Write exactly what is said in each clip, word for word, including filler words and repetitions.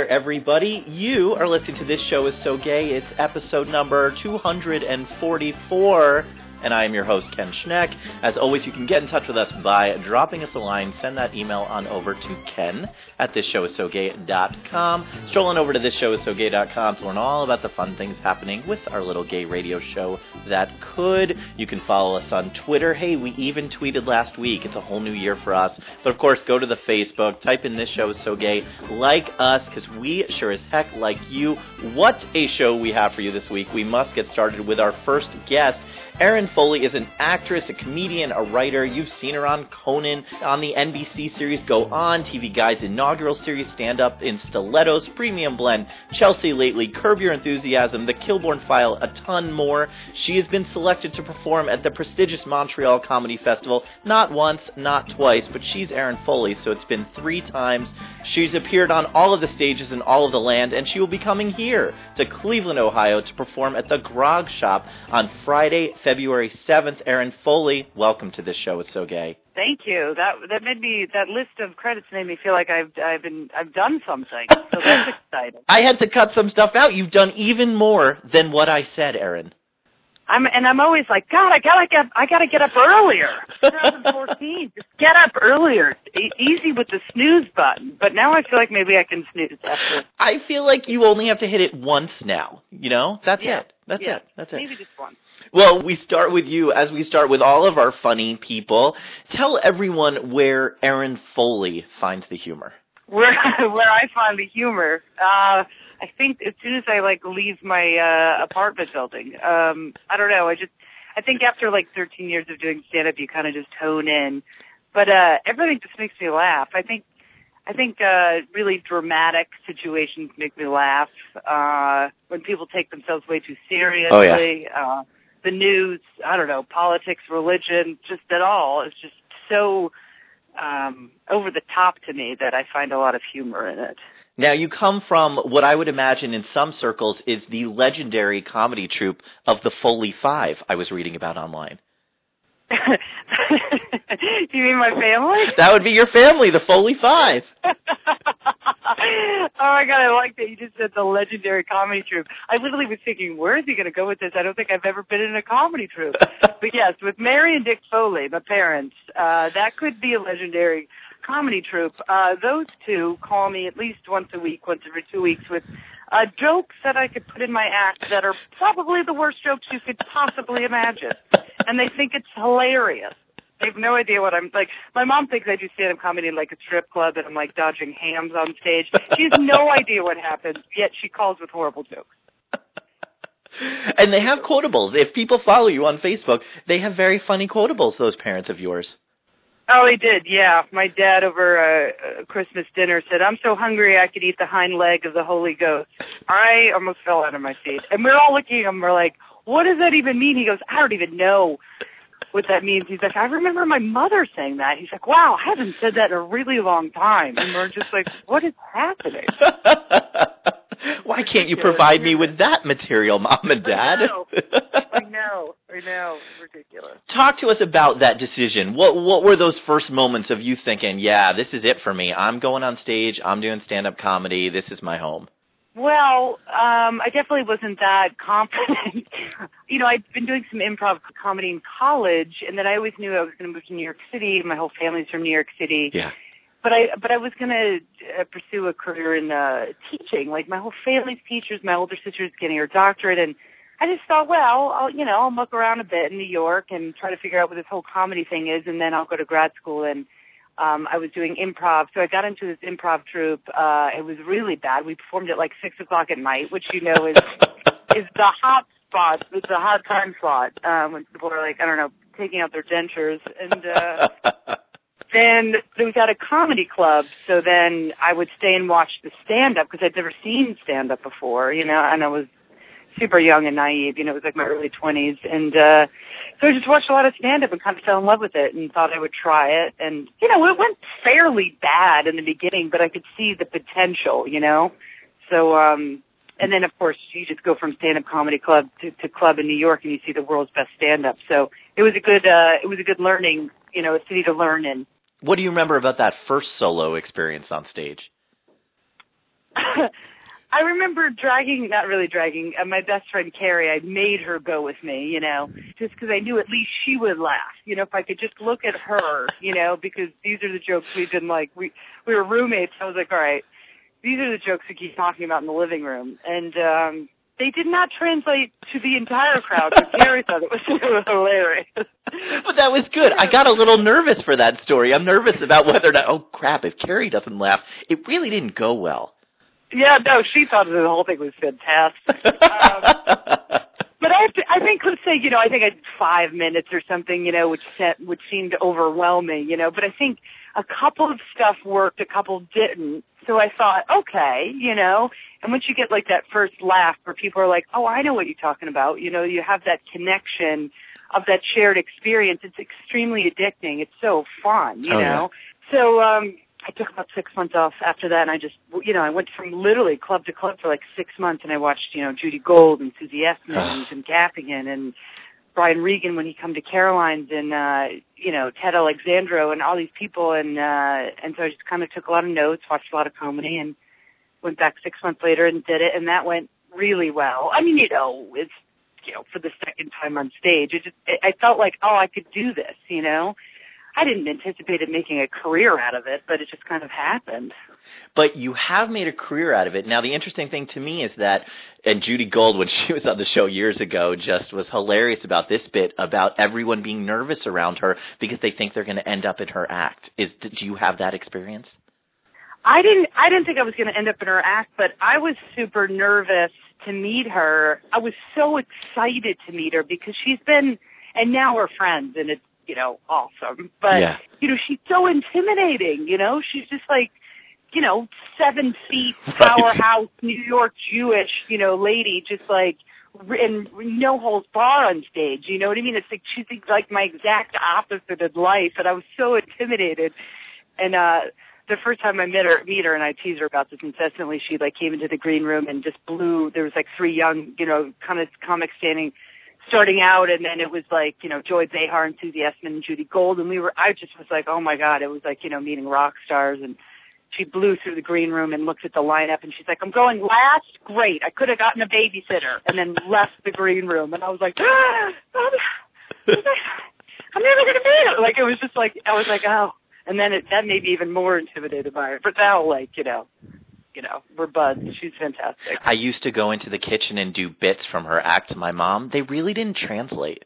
there, everybody. You are listening to This Show Is So Gay. It's episode number two hundred forty-four, and I am your host, Ken Schneck. As always, you can get in touch with us by dropping us a line. Send that email on over to ken at this show is so gay dot com. Stroll on over to this show is so gay dot com to learn all about the fun things happening with our little gay radio show that could. You can follow us on Twitter. Hey, we even tweeted last week. It's a whole new year for us. But of course, go to the Facebook, type in This Show Is So Gay, like us, because we sure as heck like you. What a show we have for you this week. We must get started with our first guest. Erin Foley is an actress, a comedian, a writer. You've seen her on Conan, on the N B C series Go On, T V Guide's inaugural series Stand Up in Stilettos, Premium Blend, Chelsea Lately, Curb Your Enthusiasm, The Kilborn File, a ton more. She has been selected to perform at the prestigious Montreal Comedy Festival, not once, not twice, but she's Erin Foley, so it's been three times. She's appeared on all of the stages in all of the land, and she will be coming here to Cleveland, Ohio, to perform at the Grog Shop on Friday, February seventh. Erin Foley, welcome to This Show Is So Gay. Thank you. That that made me that list of credits made me feel like I've I've been I've done something. So that's exciting. I had to cut some stuff out. You've done even more than what I said, Erin. I'm and I'm always like, God, I gotta get I gotta get up earlier. twenty fourteen, just get up earlier. E- easy with the snooze button. But now I feel like maybe I can snooze after. I feel like you only have to hit it once now. You know, that's yeah. it. That's yeah. it. That's it. Maybe just one. Well, we start with you, as we start with all of our funny people. Tell everyone where Erin Foley finds the humor. Where where I find the humor, uh, I think as soon as I like leave my uh, apartment building, um, I don't know. I just I think after like thirteen years of doing stand up, you kind of just hone in. But uh, everything just makes me laugh. I think I think uh, really dramatic situations make me laugh. Uh, when people take themselves way too seriously. Oh, yeah. uh, the news, I don't know, politics, religion, just at all. It's just so um, over the top to me that I find a lot of humor in it. Now, you come from what I would imagine in some circles is the legendary comedy troupe of the Foley Five I was reading about online. Do you mean my family? That would be your family, the Foley Five. Oh my God, I like that you just said the legendary comedy troupe. I literally was thinking, where is he going to go with this? I don't think I've ever been in a comedy troupe. But yes, with Mary and Dick Foley, my parents, uh, that could be a legendary comedy troupe. Uh, those two call me at least once a week, once every two weeks with uh, jokes that I could put in my act that are probably the worst jokes you could possibly imagine. And they think it's hilarious. They have no idea what I'm like. My mom thinks I do stand-up comedy in like a strip club and I'm like dodging hams on stage. She has no idea what happens, yet she calls with horrible jokes. And they have quotables. If people follow you on Facebook, they have very funny quotables, those parents of yours. Oh, he did, yeah. My dad over a, a Christmas dinner said, I'm so hungry I could eat the hind leg of the Holy Ghost. I almost fell out of my seat. And we're all looking at him, we're like, what does that even mean? He goes, I don't even know what that means. He's like, I remember my mother saying that. He's like, wow, I haven't said that in a really long time. And we're just like, what is happening? Why can't you provide me with that material, Mom and Dad? I know, I know, I know. It's ridiculous. Talk to us about that decision. What what were those first moments of you thinking, yeah, this is it for me. I'm going on stage. I'm doing stand-up comedy. This is my home. Well, um, I definitely wasn't that confident. You know, I'd been doing some improv comedy in college, and then I always knew I was going to move to New York City. My whole family's from New York City. Yeah. But I, but I was going to uh, pursue a career in uh, teaching. Like my whole family's teachers. My older sister's getting her doctorate, and I just thought, well, I'll, you know, I'll muck around a bit in New York and try to figure out what this whole comedy thing is, and then I'll go to grad school. And um, I was doing improv, so I got into this improv troupe. Uh, it was really bad. We performed at like six o'clock at night, which you know is is the hot spot. It's the hot time slot um, when people are like, I don't know, taking out their dentures and. Uh, Then it was at a comedy club, so then I would stay and watch the stand-up because I'd never seen stand-up before, you know, and I was super young and naive, you know, it was like my early twenties, and uh, so I just watched a lot of stand-up and kind of fell in love with it and thought I would try it, and, you know, it went fairly bad in the beginning, but I could see the potential, you know, so, um, and then, of course, you just go from stand-up comedy club to, to club in New York and you see the world's best stand-up, so it was a good, uh, it was a good learning, you know, a city to learn in. What do you remember about that first solo experience on stage? I remember dragging, not really dragging, uh, my best friend Carrie. I made her go with me, you know, just because I knew at least she would laugh. You know, if I could just look at her, you know, because these are the jokes we didn't like. We we were roommates. I was like, all right, these are the jokes we keep talking about in the living room, and um, they did not translate to the entire crowd. But Carrie thought it was, it was hilarious. But that was good. I got a little nervous for that story. I'm nervous about whether or not. Oh crap! If Carrie doesn't laugh, it really didn't go well. Yeah, no, she thought the whole thing was fantastic. Um, but I, have to, I think, let's say, you know, I think I did five minutes or something, you know, which set, which seemed overwhelming, you know. But I think a couple of stuff worked, a couple didn't. So I thought, okay, you know. And once you get like that first laugh where people are like, oh, I know what you're talking about, you know, you have that connection of that shared experience. It's extremely addicting. It's so fun, you oh, know. Yeah. So, um. I took about six months off after that, and I just, you know, I went from literally club to club for like six months, and I watched, you know, Judy Gold and Susie Essman and Jim Gaffigan and Brian Regan when he come to Caroline's and, uh, you know, Ted Alexandro and all these people, and uh, and so I just kind of took a lot of notes, watched a lot of comedy, and went back six months later and did it, and that went really well. I mean, you know, it's, you know, for the second time on stage, it just, it, I felt like, oh, I could do this, you know. I didn't anticipate it making a career out of it, but it just kind of happened. But you have made a career out of it. Now, the interesting thing to me is that, and Judy Gold, when she was on the show years ago, just was hilarious about this bit about everyone being nervous around her because they think they're going to end up in her act. Is did you have that experience? I didn't. I didn't think I was going to end up in her act, but I was super nervous to meet her. I was so excited to meet her because she's been, and now we're friends, and it's, you know, awesome. But, yeah. you know, she's so intimidating, you know? She's just like, you know, seven feet, powerhouse, New York Jewish, you know, lady, just like, and no holds bar on stage, you know what I mean? It's like, she's like my exact opposite in life, and I was so intimidated. And, uh, the first time I met her, meet her, and I tease her about this incessantly, she like came into the green room and just blew, there was like three young, you know, kind of comics standing, starting out, and then it was like, you know, Joy Behar and Susie Essman and Judy Gold, and we were, I just was like, oh my God, it was like, you know, meeting rock stars, and she blew through the green room and looked at the lineup, and she's like, I'm going last? Great. I could have gotten a babysitter, and then left the green room, and I was like, ah, I'm never going to meet her. Like, it was just like, I was like, oh, and then it, that made me even more intimidated by her, but now, like, you know, you know, we're buds. She's fantastic. I used to go into the kitchen and do bits from her act to my mom. They really didn't translate.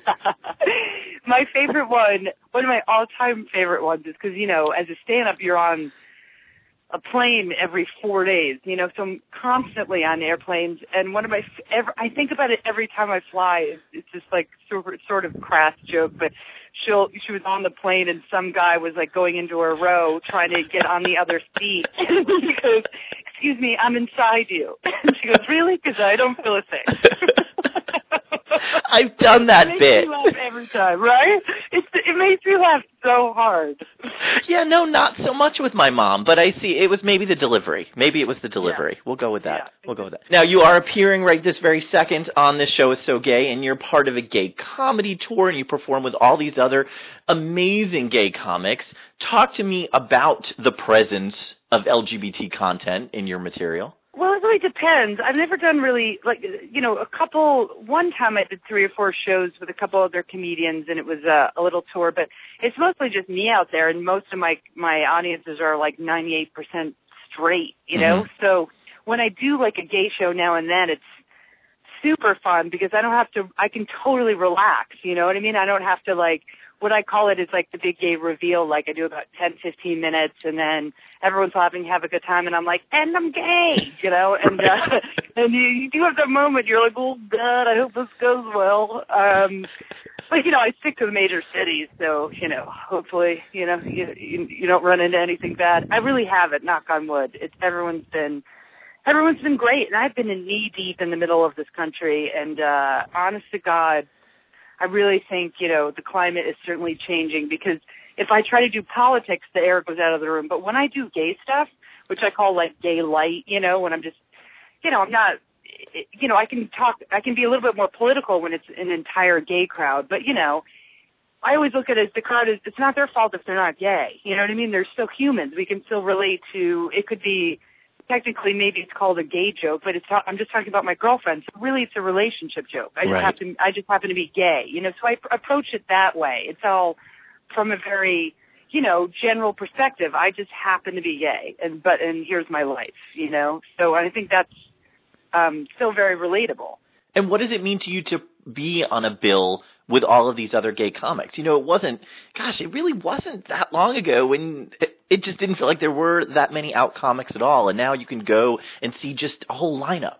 My favorite one, one of my all-time favorite ones is because, you know, as a stand-up, you're on a plane every four days, you know, so I'm constantly on airplanes. And one of my, every, I think about it every time I fly. It's, it's just like sort of, sort of crass joke, but she'll, she was on the plane and some guy was like going into her row trying to get on the other seat. And he goes, excuse me, I'm inside you. And she goes, really? Because I don't feel a thing. I've done that it makes bit. Me laugh every time, right? It's, it makes me laugh so hard. Yeah, no, not so much with my mom, but I see it was maybe the delivery. Maybe it was the delivery. Yeah. We'll go with that. Yeah. We'll go with that. Now, you are appearing right this very second on This Show Is So Gay, and you're part of a gay comedy tour, and you perform with all these other amazing gay comics. Talk to me about the presence of L G B T content in your material. Well, it really depends. I've never done really, like, you know, a couple, one time I did three or four shows with a couple other comedians, and it was a, a little tour, but it's mostly just me out there, and most of my, my audiences are like ninety-eight percent straight, you know? Mm-hmm. So when I do like a gay show now and then, it's super fun because I don't have to, I can totally relax, you know what I mean? I don't have to like, what I call it is like the big gay reveal. Like I do about ten, fifteen minutes and then everyone's laughing, have a good time. And I'm like, and I'm gay, you know, and, uh, and you, you do have that moment. You're like, oh God, I hope this goes well. Um, but you know, I stick to the major cities. So, you know, hopefully, you know, you, you, you don't run into anything bad. I really haven't, knock on wood. It's everyone's been, everyone's been great. And I've been in knee deep in the middle of this country. And, uh, honest to God, I really think, you know, the climate is certainly changing because if I try to do politics, the air goes out of the room. But when I do gay stuff, which I call like gay light, you know, when I'm just, you know, I'm not, you know, I can talk, I can be a little bit more political when it's an entire gay crowd. But, you know, I always look at it as the crowd is, it's not their fault if they're not gay. You know what I mean? They're still humans. We can still relate to, it could be technically maybe it's called a gay joke, but it's ta- I'm just talking about my girlfriend. So really, it's a relationship joke. I just Right. have to I just happen to be gay, you know. So I pr- approach it that way. It's all from a very, you know, general perspective. I just happen to be gay, and but and here's my life, you know. So I think that's um, still very relatable. And what does it mean to you to be on a bill with all of these other gay comics? You know, it wasn't, gosh, it really wasn't that long ago when it, it just didn't feel like there were that many out comics at all. And now you can go and see just a whole lineup.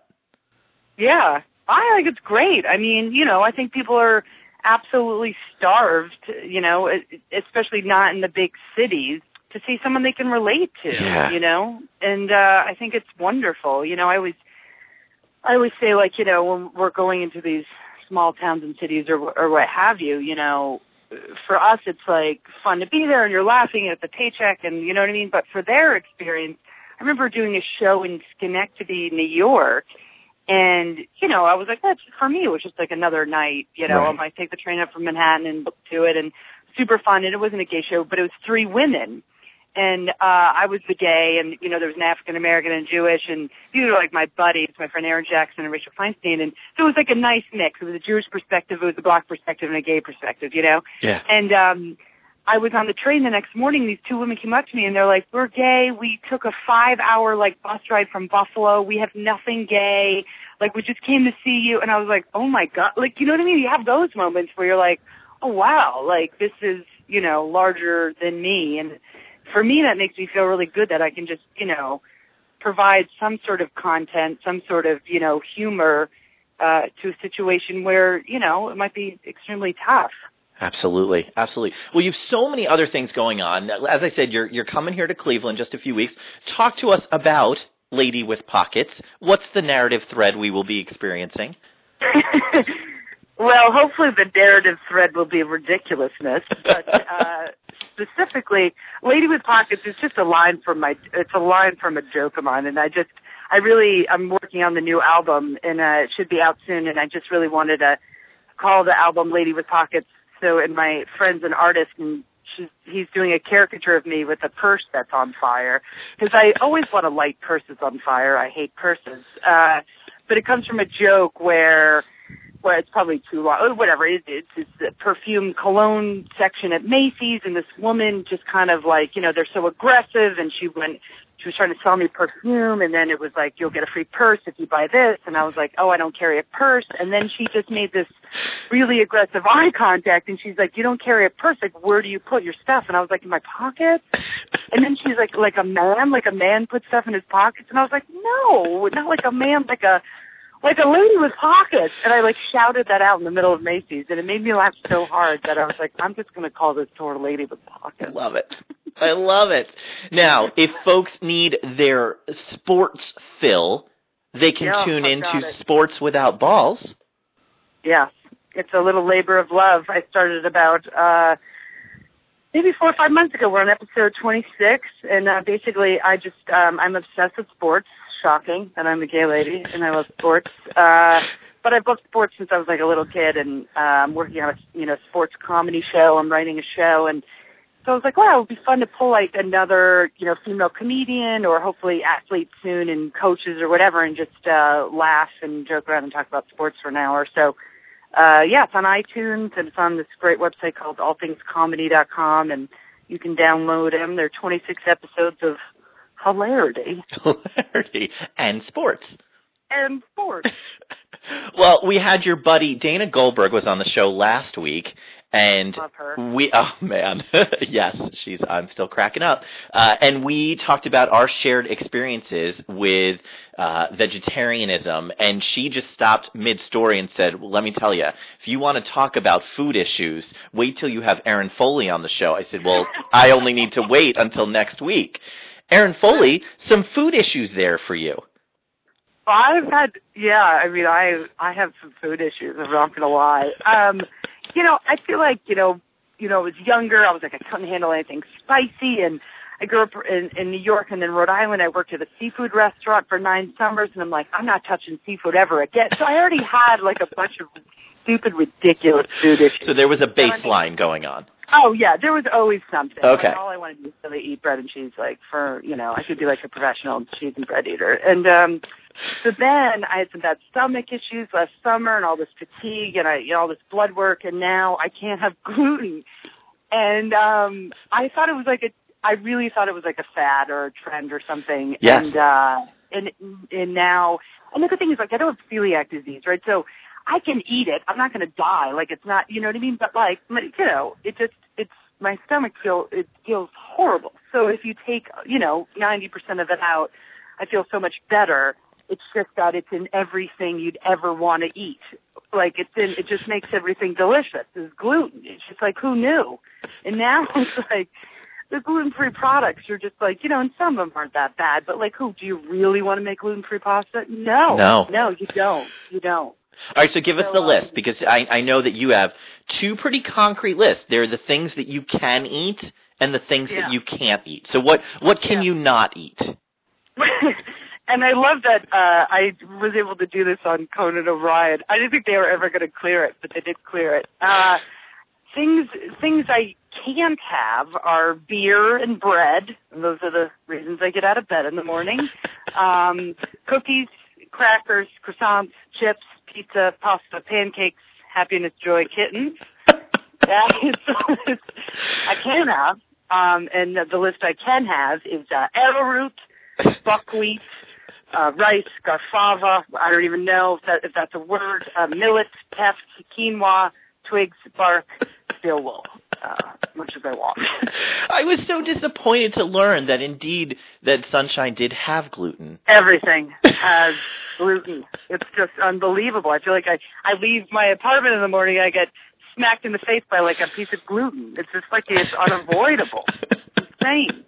Yeah, I think it's great. I mean, you know, I think people are absolutely starved, you know, especially not in the big cities, to see someone they can relate to, Yeah. you know. And uh, I think it's wonderful. You know, I always, I always say, like, you know, when we're going into these small towns and cities or or what have you, you know, for us it's like fun to be there and you're laughing at the paycheck and you know what I mean. But for their experience, I remember doing a show in Schenectady, New York, and you know I was like, that's for me. It was just like another night, you know. Right. I might take the train up from Manhattan and do it, and super fun. And it wasn't a gay show, but it was three women. And uh I was the gay, and you know there was an African American and Jewish, and these were like my buddies, my friend Aaron Jackson and Rachel Feinstein, and so it was like a nice mix. It was a Jewish perspective, it was a black perspective, and a gay perspective, you know. Yeah. And um I was on the train the next morning. These two women came up to me and they're like, "We're gay. We took a five-hour like bus ride from Buffalo. We have nothing gay. Like we just came to see you." And I was like, "Oh my God!" Like you know what I mean? You have those moments where you're like, "Oh wow!" Like this is you know larger than me. And for me, that makes me feel really good that I can just, you know, provide some sort of content, some sort of, you know, humor uh, to a situation where, you know, it might be extremely tough. Absolutely, absolutely. Well, you have so many other things going on. As I said, you're you're coming here to Cleveland in just a few weeks. Talk to us about Lady with Pockets. What's the narrative thread we will be experiencing? Well, hopefully the narrative thread will be ridiculousness, but uh, specifically, Lady with Pockets is just a line from my, it's a line from a joke of mine, and I just, I really, I'm working on the new album, and uh, it should be out soon, and I just really wanted to call the album Lady with Pockets, so, and my friend's an artist, and she's, he's doing a caricature of me with a purse that's on fire, because I always want to light purses on fire. I hate purses, uh, but it comes from a joke where, well, it's probably too long, oh, whatever, it, it's, it's the perfume cologne section at Macy's, and this woman just kind of like, you know, they're so aggressive, and she went, she was trying to sell me perfume, and then it was like, you'll get a free purse if you buy this, and I was like, oh, I don't carry a purse, and then she just made this really aggressive eye contact, and she's like, you don't carry a purse, like, where do you put your stuff? And I was like, in my pocket? And then she's like, like a man, like a man puts stuff in his pockets, and I was like, no, not like a man, like a, like a lady with pockets. And I like shouted that out in the middle of Macy's, and it made me laugh so hard that I was like, I'm just going to call this store Lady with Pockets. I love it. I love it. Now, if folks need their sports fill, they can Yeah, tune I into got it. Sports Without Balls. Yes, it's a little labor of love. I started about uh maybe four or five months ago. We're on episode twenty-six, and uh, basically I just, um, I'm obsessed with sports. Shocking that I'm a gay lady and I love sports. Uh, but I've loved sports since I was like a little kid, and uh, I'm working on a, you know, sports comedy show. I'm writing a show, and so I was like, wow, it would be fun to pull like another, you know, female comedian or hopefully athlete soon and coaches or whatever, and just uh, laugh and joke around and talk about sports for an hour. So, uh, yeah, it's on iTunes, and it's on this great website called all things comedy dot com, and you can download them. There are twenty-six episodes of hilarity. Hilarity. And sports. And sports. Well, we had your buddy Dana Goldberg was on the show last week, and Love her. we, oh man, yes, she's, I'm still cracking up. Uh, and we talked about our shared experiences with uh, vegetarianism, and she just stopped mid-story and said, well, let me tell you, if you want to talk about food issues, wait till you have Erin Foley on the show. I said, well, I only need to wait until next week. Erin Foley, some food issues there for you. I've had, yeah, I mean, I I have some food issues, I'm not going to lie. Um, you know, I feel like, you know, you know, I was younger, I was like, I couldn't handle anything spicy, and I grew up in, in New York and then Rhode Island. I worked at a seafood restaurant for nine summers, and I'm like, I'm not touching seafood ever again. So I already had like a bunch of stupid, ridiculous food issues. So there was a baseline going on. Oh, yeah, there was always something. Okay. Like, all I wanted to do was really eat bread and cheese, like, for, you know, I could be like a professional cheese and bread eater. And um, so then I had some bad stomach issues last summer and all this fatigue and I, you know, all this blood work, and now I can't have gluten. And um, I thought it was like a, I really thought it was like a fad or a trend or something. Yes. And, uh, and, and now, and the good thing is, like, I don't have celiac disease, right? So I can eat it. I'm not going to die. Like, it's not, you know what I mean? But, like, you know, it just, it's, my stomach feel, it feels horrible. So if you take, you know, ninety percent of it out, I feel so much better. It's just that it's in everything you'd ever want to eat. Like, it's in, it just makes everything delicious. It's gluten. It's just like, who knew? And now it's like, the gluten-free products, you're just like, you know, and some of them aren't that bad, but like, who, do you really want to make gluten-free pasta? No. No. No, you don't. You don't. All right, so give us So, the um, list, because I, I know that you have two pretty concrete lists. There are the things that you can eat and the things Yeah. that you can't eat. So what, what can Yeah. you not eat? And I love that uh, I was able to do this on Conan O'Brien. I didn't think they were ever going to clear it, but they did clear it. Uh, things things I can't have are beer and bread. And those are the reasons I get out of bed in the morning. Um, cookies, crackers, croissants, chips, pizza, pasta, pancakes, happiness, joy, kittens. That is I can have. Um, and the list I can have is uh, arrowroot, buckwheat, uh, rice, garfava, I don't even know if, that, if that's a word, uh, millet, teff, quinoa, twigs, bark, steel wool, uh, much as I want. I was so disappointed to learn that indeed that Sunshine did have gluten. Everything has gluten. It's just unbelievable. I feel like I, I leave my apartment in the morning and I get smacked in the face by like a piece of gluten. It's just like it's unavoidable. It's insane.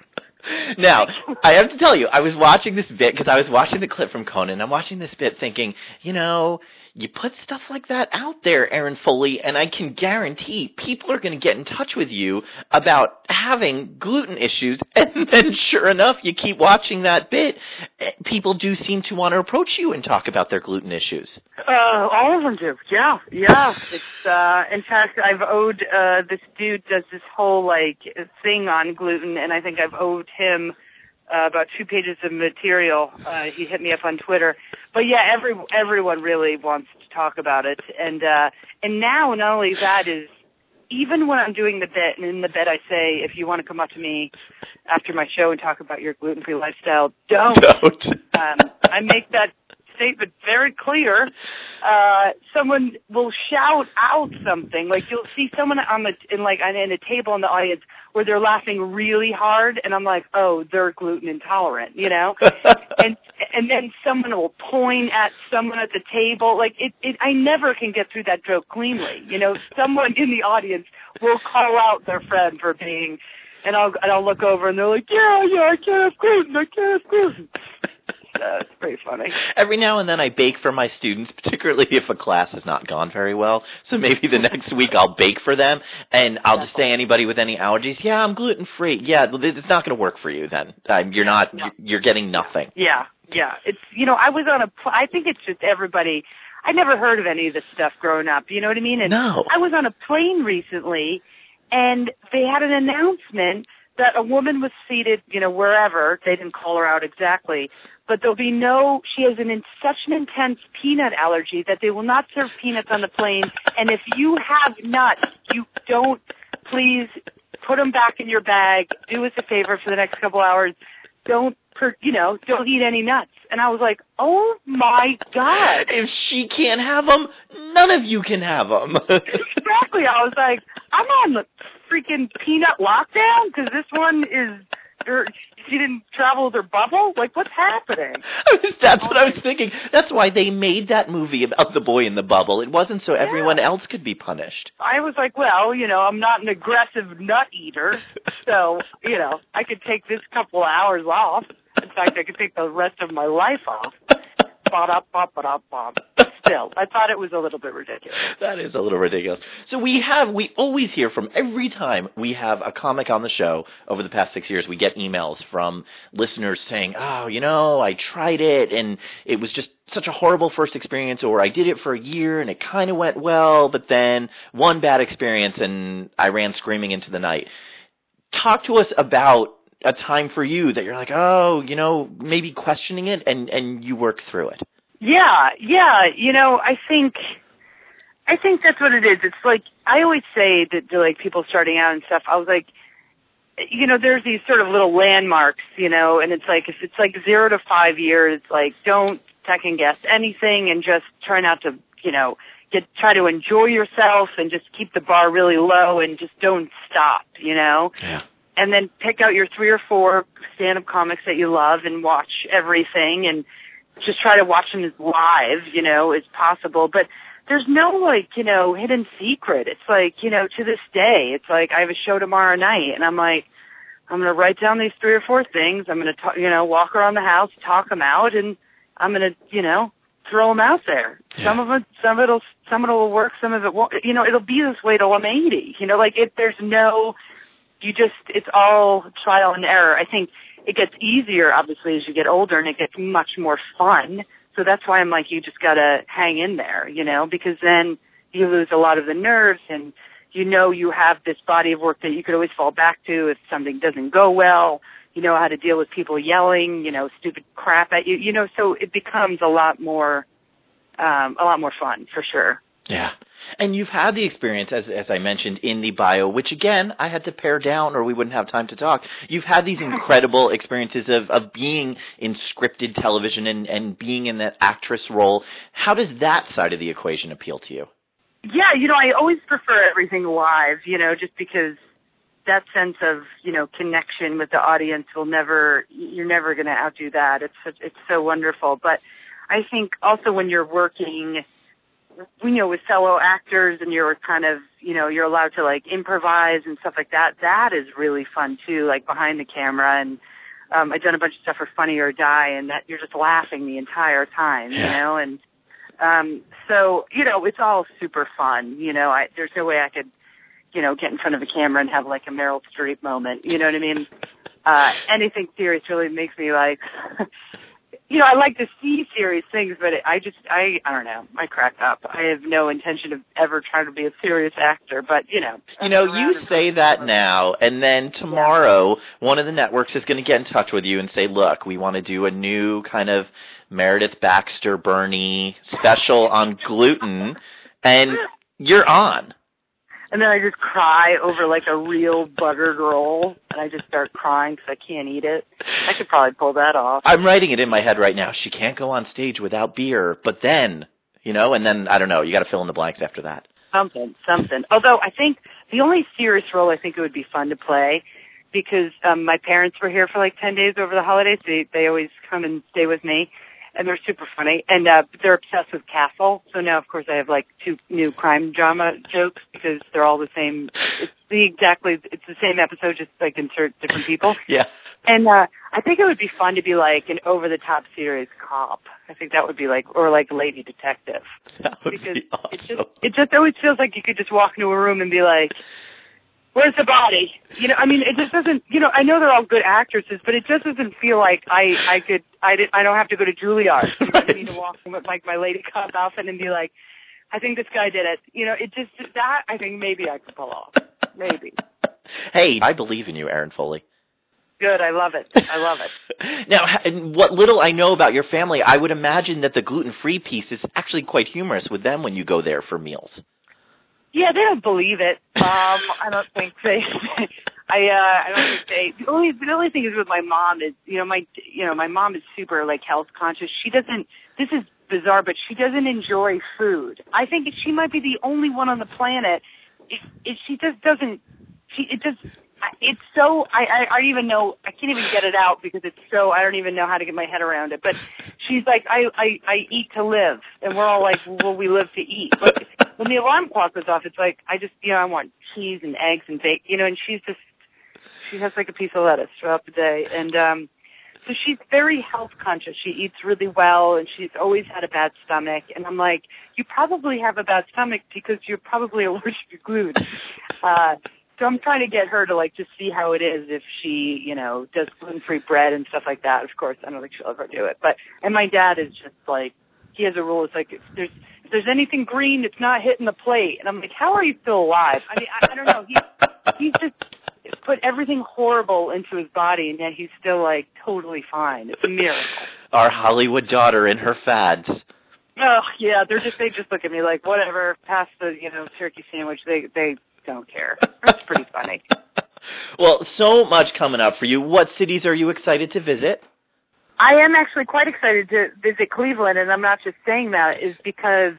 Now, I have to tell you, I was watching this bit, because I was watching the clip from Conan. I'm watching this bit thinking, you know, you put stuff like that out there, Aaron Foley, and I can guarantee people are going to get in touch with you about having gluten issues. And then sure enough, you keep watching that bit, people do seem to want to approach you and talk about their gluten issues. Uh, all of them do. Yeah, yeah. It's, uh, in fact, I've owed, uh, this dude does this whole, like, thing on gluten, and I think I've owed him, uh, about two pages of material. Uh, he hit me up on Twitter. But yeah, every, everyone really wants to talk about it. And, uh, and now not only that is, even when I'm doing the bit, and in the bit I say, if you want to come up to me after my show and talk about your gluten-free lifestyle, don't. Don't. um, I make that statement very clear. Uh, someone will shout out something, like you'll see someone on the in like in a table in the audience where they're laughing really hard, and I'm like, oh, they're gluten intolerant, you know. and and then someone will point at someone at the table, like it, it. I never can get through that joke cleanly, you know. Someone in the audience will call out their friend for being, and I'll and I'll look over and they're like, yeah, yeah, I can't have gluten, I can't have gluten. Uh, it's pretty funny. Every now and then I bake for my students, particularly if a class has not gone very well. So maybe the next week I'll bake for them, and I'll just say, anybody with any allergies, yeah, I'm gluten-free. Yeah, it's not going to work for you then. Um, you're not, No. you're getting nothing. Yeah, yeah. It's, you know, I was on a, pl- I think it's just everybody, I never heard of any of this stuff growing up, you know what I mean? And No. I was on a plane recently, and they had an announcement that a woman was seated, you know, wherever, they didn't call her out exactly, but there'll be no, she has an in, such an intense peanut allergy that they will not serve peanuts on the plane, and if you have nuts, you don't, please put them back in your bag, do us a favor for the next couple hours, don't, per, you know, don't eat any nuts. And I was like, oh my God. If she can't have them, none of you can have them. Exactly. I was like, I'm on the freaking peanut lockdown because this one is, or she didn't travel with her bubble? Like, what's happening? That's what I was thinking. That's why they made that movie about the boy in the bubble. It wasn't so everyone Yeah. else could be punished. I was like, well, you know, I'm not an aggressive nut eater, so, you know, I could take this couple of hours off. In fact, I could take the rest of my life off. Ba-da-ba-ba-da-ba. still, I thought it was a little bit ridiculous. That is a little ridiculous. So we have, we always hear from, every time we have a comic on the show over the past six years, we get emails from listeners saying, oh, you know, I tried it and it was just such a horrible first experience, or I did it for a year and it kind of went well, but then one bad experience and I ran screaming into the night. Talk to us about a time for you that you're like, oh, you know, maybe questioning it, and, and you work through it. Yeah, yeah. You know, I think, I think that's what it is. It's like, I always say that to like people starting out and stuff, I was like, you know, there's these sort of little landmarks, you know, and it's like, if it's like zero to five years, like don't second guess anything and just try not to, you know, get, try to enjoy yourself and just keep the bar really low and just don't stop, you know? Yeah. And then pick out your three or four stand-up comics that you love and watch everything and just try to watch them as live, you know, as possible. But there's no, like, you know, hidden secret. It's like, you know, to this day, it's like I have a show tomorrow night and I'm like, I'm going to write down these three or four things. I'm going to, you know, walk around the house, talk them out, and I'm going to, you know, throw them out there. Yeah. Some of it, some of it'll, some of it will work, some of it won't. You know, it'll be this way till I'm eighty. You know, like if there's no, you just, it's all trial and error. I think it gets easier, obviously, as you get older, and it gets much more fun. So that's why I'm like, you just gotta hang in there, you know, because then you lose a lot of the nerves, and you know you have this body of work that you could always fall back to if something doesn't go well. You know how to deal with people yelling, you know, stupid crap at you, you know, so it becomes a lot more, um, a lot more fun, for sure. Yeah. And you've had the experience, as as I mentioned in the bio, which, again, I had to pare down or we wouldn't have time to talk. You've had these incredible experiences of, of being in scripted television and, and being in that actress role. How does that side of the equation appeal to you? Yeah, you know, I always prefer everything live, you know, just because that sense of, you know, connection with the audience will never, you're never going to outdo that. It's such, it's so wonderful. But I think also when you're working, you know, with fellow actors and you're kind of, you know, you're allowed to like improvise and stuff like that, that is really fun too, like behind the camera. And um, I've done a bunch of stuff for Funny or Die, and that you're just laughing the entire time, you know, and um, so, you know, it's all super fun. You know, I, there's no way I could, you know, get in front of a camera and have like a Meryl Streep moment. You know what I mean? Uh, anything serious really makes me like, you know, I like to see serious things, but I just, I, I don't know, I crack up. I have no intention of ever trying to be a serious actor, but, you know. You know, you say that now, and then tomorrow, yeah. one of the networks is going to get in touch with you and say, look, we want to do a new kind of Meredith Baxter Bernie special on gluten, and you're on. And then I just cry over like a real buttered roll, and I just start crying because I can't eat it. I could probably pull that off. I'm writing it in my head right now. She can't go on stage without beer, but then, you know, and then, I don't know, you got to fill in the blanks after that. Something, something. Although I think the only serious role I think it would be fun to play, because um, my parents were here for like ten days over the holidays. They, they always come and stay with me. And they're super funny, and uh, they're obsessed with Castle. So now, of course, I have like two new crime drama jokes because they're all the same. It's the exactly, it's the same episode, just like insert different people. Yeah. And uh, I think it would be fun to be like an over-the-top serious cop. I think that would be like, or like a lady detective. That would because be awesome. It just, it just always feels like you could just walk into a room and be like, where's the body? You know, I mean, it just doesn't, you know, I know they're all good actresses, but it just doesn't feel like I, I could, I, did, I don't have to go to Juilliard. You know, I need to walk in with like my lady cop outfit and be like, I think this guy did it. You know, it just, that I think maybe I could pull off. Maybe. Hey, I believe in you, Erin Foley. Good, I love it. I love it. Now, what little I know about your family, I would imagine that the gluten-free piece is actually quite humorous with them when you go there for meals. Yeah, they don't believe it. Um, I don't think they. I uh, I don't think they. The only the only thing is with my mom is you know my you know my mom is super like health conscious. She doesn't. This is bizarre, but she doesn't enjoy food. I think she might be the only one on the planet. If, if she just doesn't. She it just. It's so, I, I, I even know, I can't even get it out because it's so, I don't even know how to get my head around it. But she's like, I, I, I eat to live. And we're all like, well, we live to eat. But when the alarm clock goes off, it's like, I just, you know, I want cheese and eggs and bacon, you know, and she's just, she has like a piece of lettuce throughout the day. And, um, So she's very health conscious. She eats really well, and she's always had a bad stomach. And I'm like, you probably have a bad stomach because you're probably allergic to gluten. Uh, so I'm trying to get her to, like, just see how it is if she, you know, does gluten-free bread and stuff like that. Of course, I don't think she'll ever do it. But, and my dad is just like, he has a rule. It's like, if there's, if there's anything green, it's not hitting the plate. And I'm like, how are you still alive? I mean, I, I don't know. He, he's just put everything horrible into his body, and yet he's still, like, totally fine. It's a miracle. Our Hollywood daughter and her fads. Oh, yeah, they're just, they just look at me like, whatever, pass the, you know, turkey sandwich. They, they don't care. It's pretty funny. Well, so much coming up for you. What cities are you excited to visit? I am actually quite excited to visit Cleveland, and I'm not just saying that is because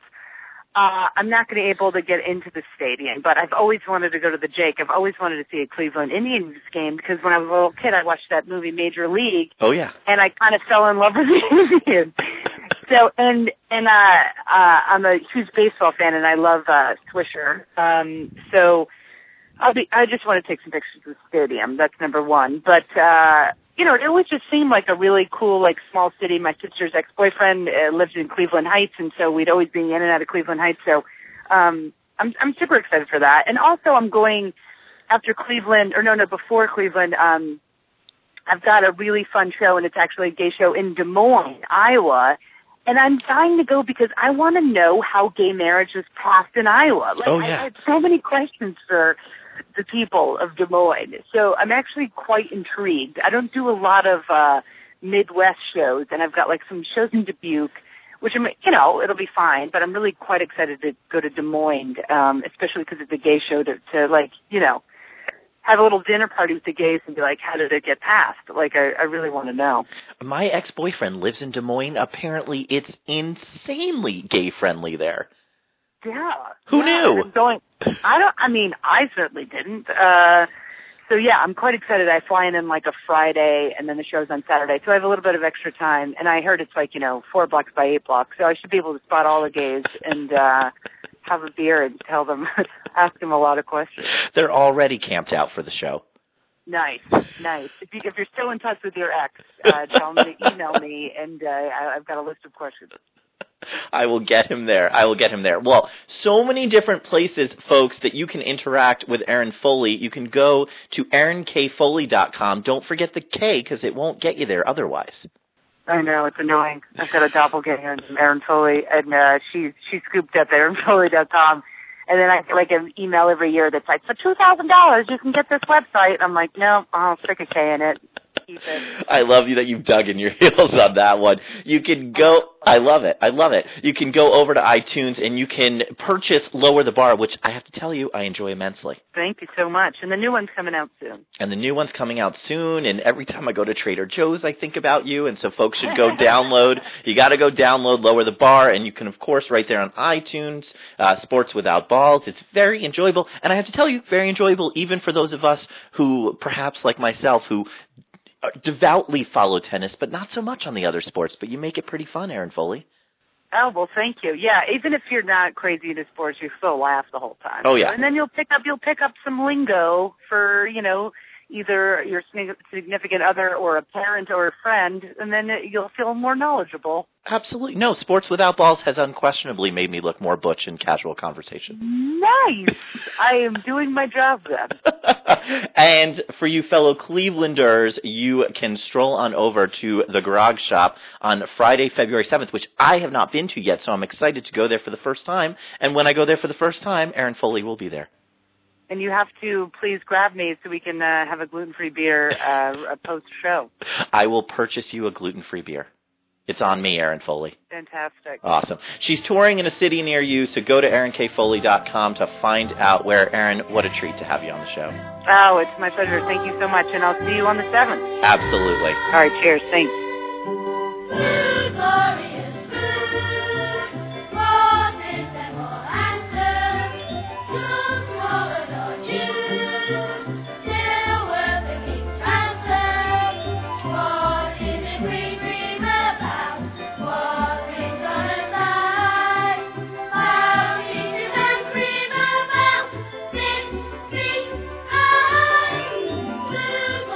Uh, I'm not going to be able to get into the stadium, but I've always wanted to go to the Jake. I've always wanted to see a Cleveland Indians game because when I was a little kid, I watched that movie Major League. Oh yeah. And I kind of fell in love with the Indians. So, and, and, uh, uh, I'm a huge baseball fan and I love, uh, Swisher. Um, so I'll be, I just want to take some pictures of the stadium. That's number one. But, uh, you know, it always just seemed like a really cool, like, small city. My sister's ex-boyfriend uh, lived in Cleveland Heights, and so we'd always be in and out of Cleveland Heights. So um, I'm I'm super excited for that. And also I'm going after Cleveland, or no, no, before Cleveland, um, I've got a really fun show, and it's actually a gay show in Des Moines, Iowa. And I'm dying to go because I want to know how gay marriage is passed in Iowa. Like, oh, yeah. I had so many questions for the people of Des Moines. So I'm actually quite intrigued. I don't do a lot of uh Midwest shows, and I've got like some shows in Dubuque, which I'm, you know, it'll be fine, but I'm really quite excited to go to Des Moines, um, especially because it's a gay show to, to like, you know, have a little dinner party with the gays and be like, how did it get passed? Like, I, I really want to know. My ex-boyfriend lives in Des Moines. Apparently it's insanely gay-friendly there. Yeah. Who yeah, knew? I'm going, I don't, I mean, I certainly didn't. Uh, so yeah, I'm quite excited. I fly in on like a Friday and then the show's on Saturday. So I have a little bit of extra time. And I heard it's like, you know, four blocks by eight blocks. So I should be able to spot all the gays and, uh, have a beer and tell them, ask them a lot of questions. They're already camped out for the show. Nice, nice. If, you, if you're still in touch with your ex, uh, tell them to email me and, uh, I, I've got a list of questions. I will get him there. I will get him there. Well, so many different places, folks, that you can interact with Erin Foley. You can go to erin k foley dot com. Don't forget the K, because it won't get you there otherwise. I know, it's annoying. I've got a doppelganger, Erin Foley, and uh, she she scooped up erin foley dot com. And then I get like an email every year that's like, for two thousand dollars you can get this website. I'm like, no, I'll stick a K in it. I love you that you've dug in your heels on that one. You can go, I love it, I love it. You can go over to iTunes and you can purchase Lower the Bar, which I have to tell you, I enjoy immensely. Thank you so much. And the new one's coming out soon. And the new one's coming out soon, and every time I go to Trader Joe's, I think about you, and so folks should go download. You got to go download Lower the Bar, and you can, of course, right there on iTunes, uh, Sports Without Balls. It's very enjoyable, and I have to tell you, very enjoyable even for those of us who, perhaps like myself, who devoutly follow tennis, but not so much on the other sports. But you make it pretty fun, Erin Foley. Oh, well, thank you. Yeah, even if you're not crazy into sports, you still laugh the whole time. Oh, yeah. And then you'll pick up, you'll pick up some lingo for, you know, either your significant other or a parent or a friend, and then you'll feel more knowledgeable. Absolutely. No, Sports Without Balls has unquestionably made me look more butch in casual conversation. Nice. I am doing my job then. And for you fellow Clevelanders, you can stroll on over to the Garage Shop on Friday, February seventh, which I have not been to yet, so I'm excited to go there for the first time. And when I go there for the first time, Erin Foley will be there. And you have to please grab me so we can uh, have a gluten-free beer uh, post-show. I will purchase you a gluten-free beer. It's on me, Erin Foley. Fantastic. Awesome. She's touring in a city near you, so go to erin k foley dot com to find out where. Erin, what a treat to have you on the show. Oh, it's my pleasure. Thank you so much, and I'll see you on the seventh. Absolutely. All right, cheers. Thanks.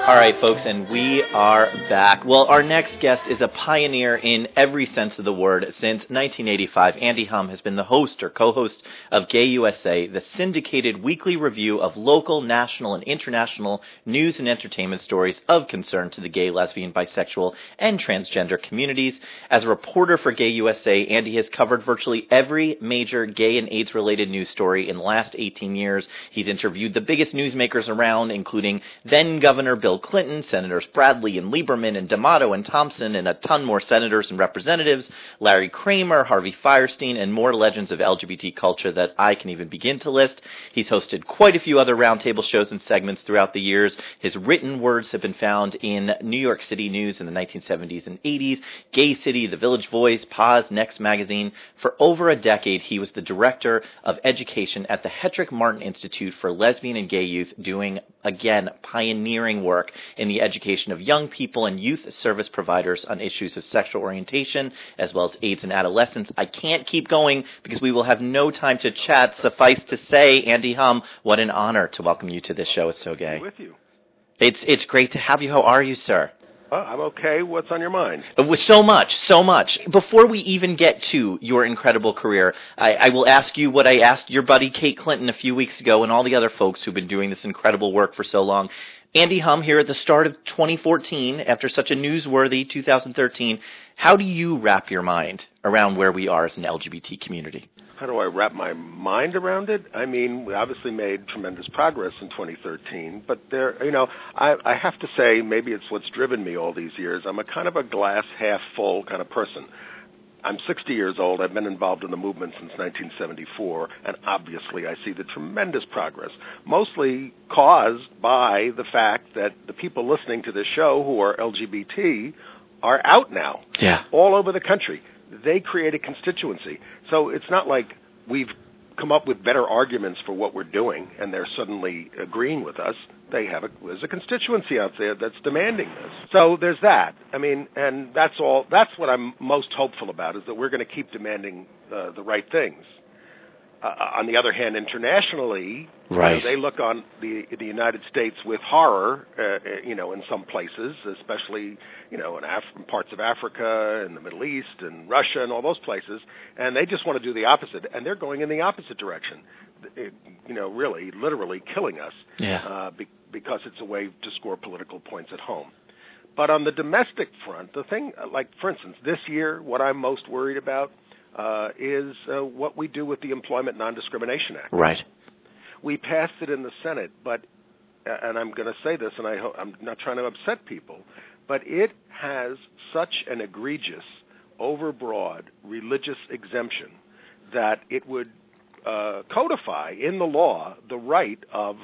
All right, folks, and we are back. Well, our next guest is a pioneer in every sense of the word. Since nineteen eighty-five, Andy Humm has been the host or co-host of Gay U S A, the syndicated weekly review of local, national, and international news and entertainment stories of concern to the gay, lesbian, bisexual, and transgender communities. As a reporter for Gay U S A, Andy has covered virtually every major gay and AIDS-related news story in the last eighteen years. He's interviewed the biggest newsmakers around, including then-Governor Bill Clinton, Senators Bradley and Lieberman and D'Amato and Thompson, and a ton more senators and representatives, Larry Kramer, Harvey Fierstein, and more legends of L G B T culture that I can even begin to list. He's hosted quite a few other roundtable shows and segments throughout the years. His written words have been found in New York City News in the nineteen seventies and eighties, Gay City, The Village Voice, Paz, Next Magazine. For over a decade, he was the director of education at the Hetrick Martin Institute for Lesbian and Gay Youth, doing, again, pioneering work in the education of young people and youth service providers on issues of sexual orientation, as well as AIDS in adolescence. I can't keep going because we will have no time to chat. Suffice to say, Andy Humm, what an honor to welcome you to this show. It's so gay. With you. It's it's great to have you. How are you, sir? Uh, I'm okay. What's on your mind? With so much, so much. Before we even get to your incredible career, I, I will ask you what I asked your buddy Kate Clinton a few weeks ago and all the other folks who've been doing this incredible work for so long. Andy Humm, here at the start of twenty fourteen, after such a newsworthy two thousand thirteen, how do you wrap your mind around where we are as an L G B T community? How do I wrap my mind around it? I mean, we obviously made tremendous progress in twenty thirteen, but there, you know, I, I have to say, maybe it's what's driven me all these years. I'm a kind of a glass half full kind of person. I'm sixty years old. I've been involved in the movement since nineteen seventy-four, and obviously I see the tremendous progress, mostly caused by the fact that the people listening to this show who are L G B T are out now, yeah, all over the country. They create a constituency. So it's not like we've come up with better arguments for what we're doing and they're suddenly agreeing with us. They have a, there's a constituency out there that's demanding this. So there's that. I mean, and that's all, that's what I'm most hopeful about, is that we're going to keep demanding uh, the right things. Uh, on the other hand, internationally, right. you know, they look on the the United States with horror, uh, you know, in some places, especially, you know, in Af- parts of Africa and the Middle East and Russia and all those places, and they just want to do the opposite, and they're going in the opposite direction, it, you know, really, literally killing us, yeah. uh, be- because it's a way to score political points at home. But on the domestic front, the thing, like, for instance, this year, what I'm most worried about Uh, is uh, what we do with the Employment Non-Discrimination Act. Right. We passed it in the Senate, but, and I'm going to say this, and I ho- I'm not trying to upset people, but it has such an egregious, overbroad religious exemption that it would uh, codify in the law the right of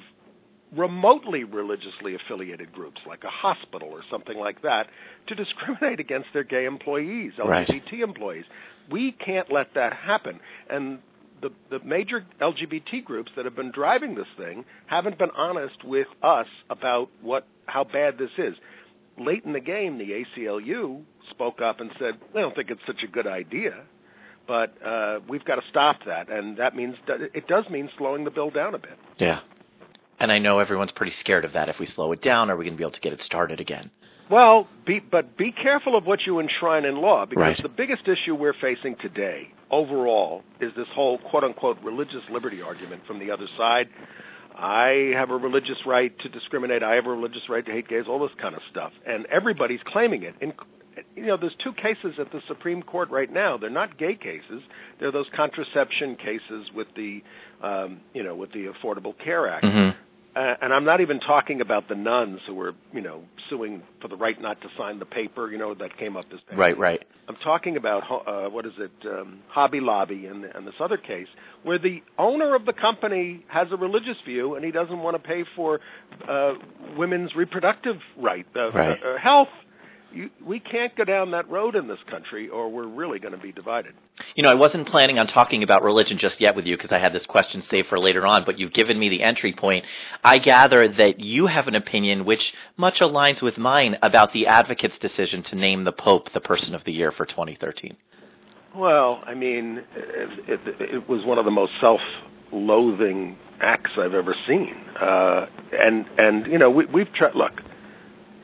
remotely religiously affiliated groups, like a hospital or something like that, to discriminate against their gay employees, L G B T right. employees. We can't let that happen. And the, the major L G B T groups that have been driving this thing haven't been honest with us about what how bad this is. Late in the game, the A C L U spoke up and said, we don't think it's such a good idea, but uh, we've got to stop that. And that means it does mean slowing the bill down a bit. Yeah. And I know everyone's pretty scared of that. If we slow it down, are we going to be able to get it started again? Well, be, but be careful of what you enshrine in law, because right. the biggest issue we're facing today, overall, is this whole quote-unquote religious liberty argument from the other side. I have a religious right to discriminate. I have a religious right to hate gays, all this kind of stuff. And everybody's claiming it. And, you know, there's two cases at the Supreme Court right now. They're not gay cases. They're those contraception cases with the, um, you know, with the Affordable Care Act. Mm-hmm. Uh, and I'm not even talking about the nuns who were, you know, suing for the right not to sign the paper, you know, that came up this past Right, week. right. I'm talking about, uh, what is it, um, Hobby Lobby and, and this other case, where the owner of the company has a religious view and he doesn't want to pay for uh, women's reproductive right, uh, right. Uh, health. You, we can't go down that road in this country, or we're really going to be divided. You know, I wasn't planning on talking about religion just yet with you because I had this question saved for later on, but you've given me the entry point. I gather that you have an opinion which much aligns with mine about the Advocate's decision to name the Pope the Person of the Year for twenty thirteen. Well, I mean, it, it, it was one of the most self-loathing acts I've ever seen. Uh, and, and, you know, we, we've tried, look,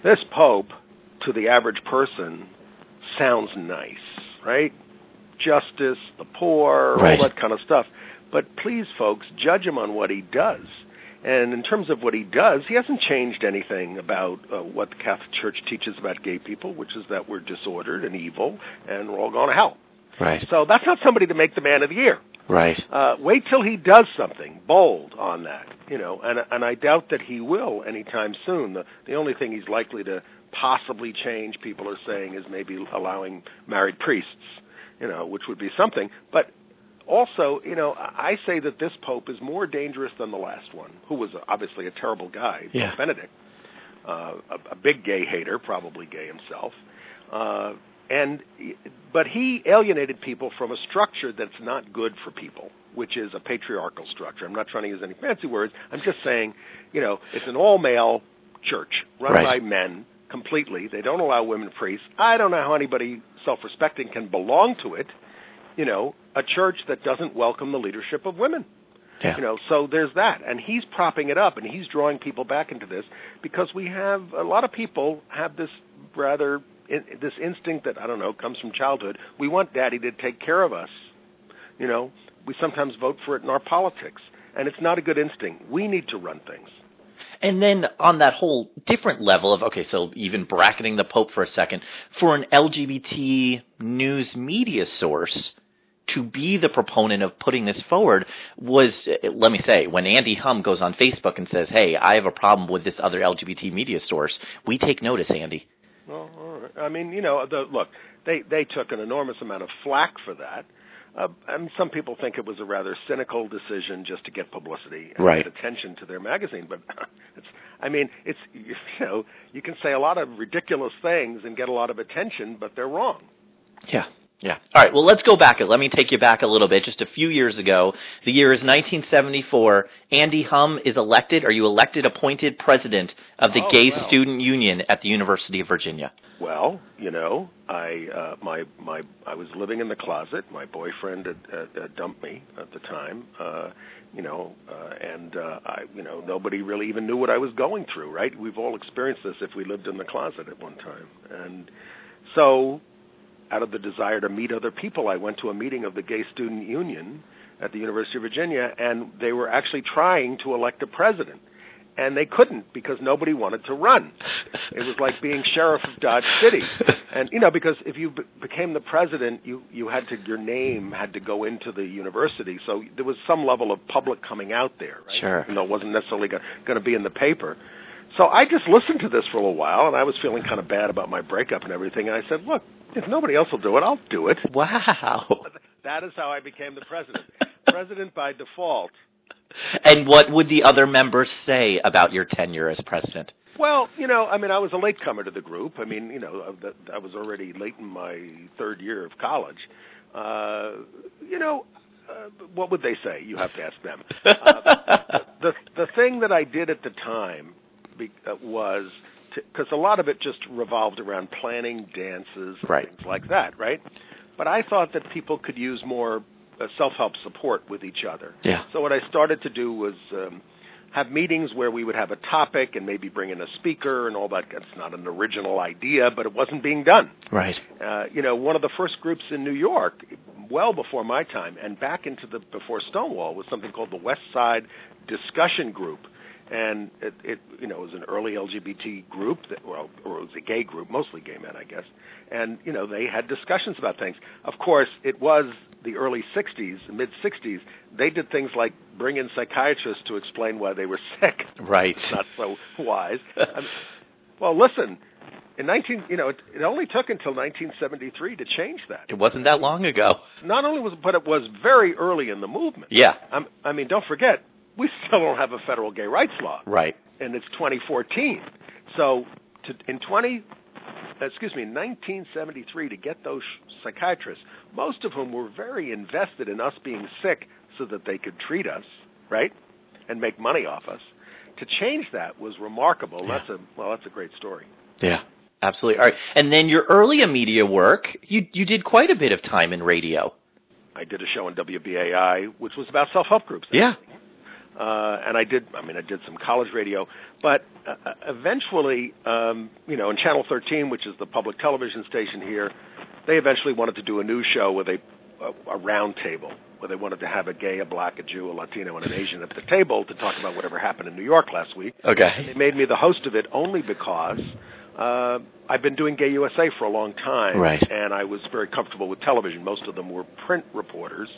this Pope, to the average person, sounds nice, right? Justice, the poor, right. all that kind of stuff. But please, folks, judge him on what he does. And in terms of what he does, he hasn't changed anything about uh, what the Catholic Church teaches about gay people, which is that we're disordered and evil and we're all going to hell. Right. So that's not somebody to make the man of the year. Right. Uh, wait till he does something bold on that, you know, and and I doubt that he will anytime soon. The, the only thing he's likely to possibly change, people are saying, is maybe allowing married priests, you know, which would be something. But also, you know, I say that this Pope is more dangerous than the last one, who was obviously a terrible guy, yeah. Benedict, uh, a, a big gay hater, probably gay himself. Uh, and but he alienated people from a structure that's not good for people, which is a patriarchal structure. I'm not trying to use any fancy words. I'm just saying, you know, it's an all-male church run right. by men completely. They don't allow women priests. I don't know how anybody self-respecting can belong to it. You know, a church that doesn't welcome the leadership of women. Yeah. You know, so there's that. And he's propping it up, and he's drawing people back into this because we have, a lot of people have this rather, in, this instinct that, I don't know, comes from childhood. We want daddy to take care of us. You know, we sometimes vote for it in our politics. And it's not a good instinct. We need to run things. And then on that whole different level of, okay, so even bracketing the Pope for a second, for an L G B T news media source to be the proponent of putting this forward was, let me say, when Andy Hum goes on Facebook and says, hey, I have a problem with this other L G B T media source, we take notice, Andy. Well, all right. I mean, you know, the, look, they, they took an enormous amount of flack for that. Uh, and some people think it was a rather cynical decision just to get publicity and right. get attention to their magazine. But it's, I mean, it's, you know, you can say a lot of ridiculous things and get a lot of attention, but they're wrong. Yeah. Yeah. All right. Well, let's go back. Let me take you back a little bit. Just a few years ago, the year is nineteen seventy-four. Andy Hum is elected. Are you elected, appointed president of the oh, Gay well. Student Union at the University of Virginia? Well, you know, I uh, my my I was living in the closet. My boyfriend had, had, had dumped me at the time. Uh, you know, uh, and uh, I, you know, nobody really even knew what I was going through. Right? We've all experienced this if we lived in the closet at one time, and so. Out of the desire to meet other people, I went to a meeting of the Gay Student Union at the University of Virginia, and they were actually trying to elect a president. And they couldn't because nobody wanted to run. It was like being sheriff of Dodge City. And, you know, because if you be- became the president, you, you had to, your name had to go into the university. So there was some level of public coming out there, right? Sure. You know, it wasn't necessarily going to be in the paper. So I just listened to this for a little while, and I was feeling kind of bad about my breakup and everything. And I said, look, if nobody else will do it, I'll do it. Wow. That is how I became the president. President by default. And what would the other members say about your tenure as president? Well, you know, I mean, I was a latecomer to the group. I mean, you know, I was already late in my third year of college. Uh, you know, uh, what would they say? You have to ask them. Uh, the the thing that I did at the time be, uh, was, because a lot of it just revolved around planning dances and right. things like that, right? But I thought that people could use more uh, self-help support with each other. Yeah. So what I started to do was um, have meetings where we would have a topic and maybe bring in a speaker and all that. It's not an original idea, but it wasn't being done. Right. Uh, you know, one of the first groups in New York, well before my time, and back into the before Stonewall, was something called the West Side Discussion Group. And it, it, you know, it was an early L G B T group, that, well, or it was a gay group, mostly gay men, I guess. And, you know, they had discussions about things. Of course, it was the early sixties, mid-sixties. They did things like bring in psychiatrists to explain why they were sick. Right. Not so wise. I mean, well, listen, in nineteen, you know, it, it only took until nineteen seventy-three to change that. It wasn't that long ago. Not only was, but it was very early in the movement. Yeah. I'm, I mean, don't forget, we still don't have a federal gay rights law. Right. And it's twenty fourteen. So to, in twenty, excuse me, in nineteen seventy-three, to get those psychiatrists, most of whom were very invested in us being sick so that they could treat us, right, and make money off us, to change that was remarkable. Yeah. That's a well, that's a great story. Yeah, absolutely. All right. And then your earlier media work, you you did quite a bit of time in radio. I did a show on W B A I, which was about self-help groups. Yeah. Uh, and I did, I mean, I did some college radio, but uh, eventually, um, you know, in Channel thirteen, which is the public television station here, they eventually wanted to do a news show with a, a, a round table, where they wanted to have a gay, a black, a Jew, a Latino, and an Asian at the table to talk about whatever happened in New York last week. Okay. And they made me the host of it only because uh, I've been doing Gay U S A for a long time, right. and I was very comfortable with television. Most of them were print reporters.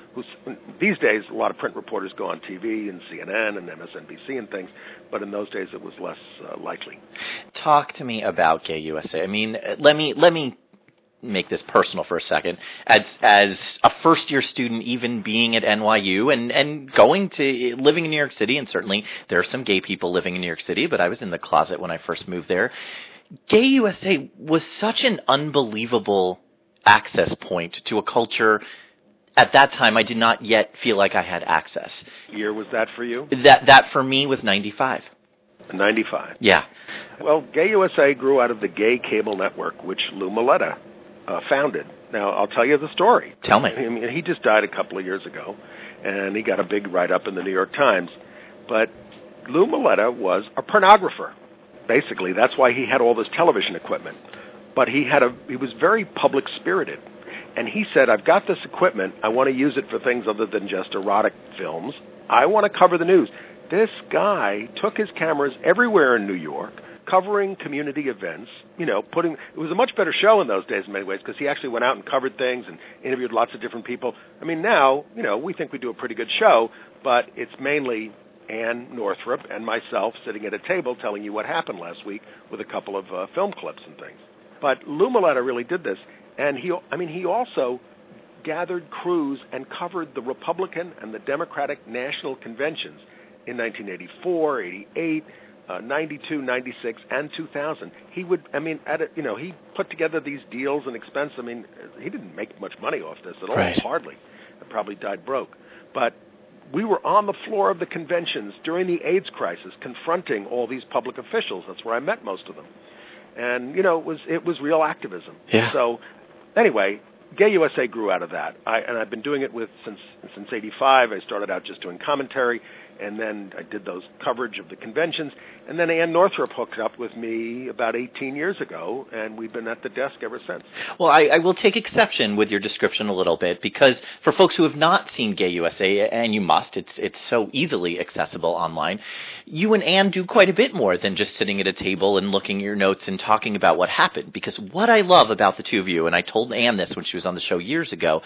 These days, a lot of print reporters go on T V and C N N and M S N B C and things, but in those days it was less uh, likely. Talk to me about Gay U S A. I mean, let me let me make this personal for a second. As as a first year student, even being at N Y U and, and going to living in New York City, and certainly there are some gay people living in New York City, but I was in the closet when I first moved there. Gay U S A was such an unbelievable access point to a culture. At that time, I did not yet feel like I had access. What year was that for you? That that for me was ninety-five. ninety-five. Yeah. Well, Gay U S A grew out of the gay cable network, which Lou Maletta uh, founded. Now, I'll tell you the story. Tell me. I mean, he just died a couple of years ago, and he got a big write-up in the New York Times. But Lou Maletta was a pornographer. Basically, that's why he had all this television equipment. But he had a he was very public-spirited. And he said, I've got this equipment. I want to use it for things other than just erotic films. I want to cover the news. This guy took his cameras everywhere in New York, covering community events, you know, putting, it was a much better show in those days in many ways because he actually went out and covered things and interviewed lots of different people. I mean, now, you know, we think we do a pretty good show, but it's mainly Ann Northrup and myself sitting at a table telling you what happened last week with a couple of uh, film clips and things. But Lou Maletta really did this. And he, I mean, he also gathered crews and covered the Republican and the Democratic national conventions in nineteen eighty-four, eighty-eight, uh, ninety-two, ninety-six, and two thousand. He would, I mean, at a, you know, he put together these deals and expense. I mean, he didn't make much money off this at all, right. hardly. He probably died broke. But we were on the floor of the conventions during the AIDS crisis, confronting all these public officials. That's where I met most of them. And, you know, it was it was real activism. Yeah. So anyway, Gay U S A grew out of that, I, and I've been doing it with since since eighty-five. I started out just doing commentary, and then I did those coverage of the conventions, and then Ann Northrup hooked up with me about eighteen years ago, and we've been at the desk ever since. Well, I, I will take exception with your description a little bit, because for folks who have not seen Gay U S A, and you must, it's it's so easily accessible online, you and Ann do quite a bit more than just sitting at a table and looking at your notes and talking about what happened. Because what I love about the two of you, and I told Ann this when she was on the show years ago,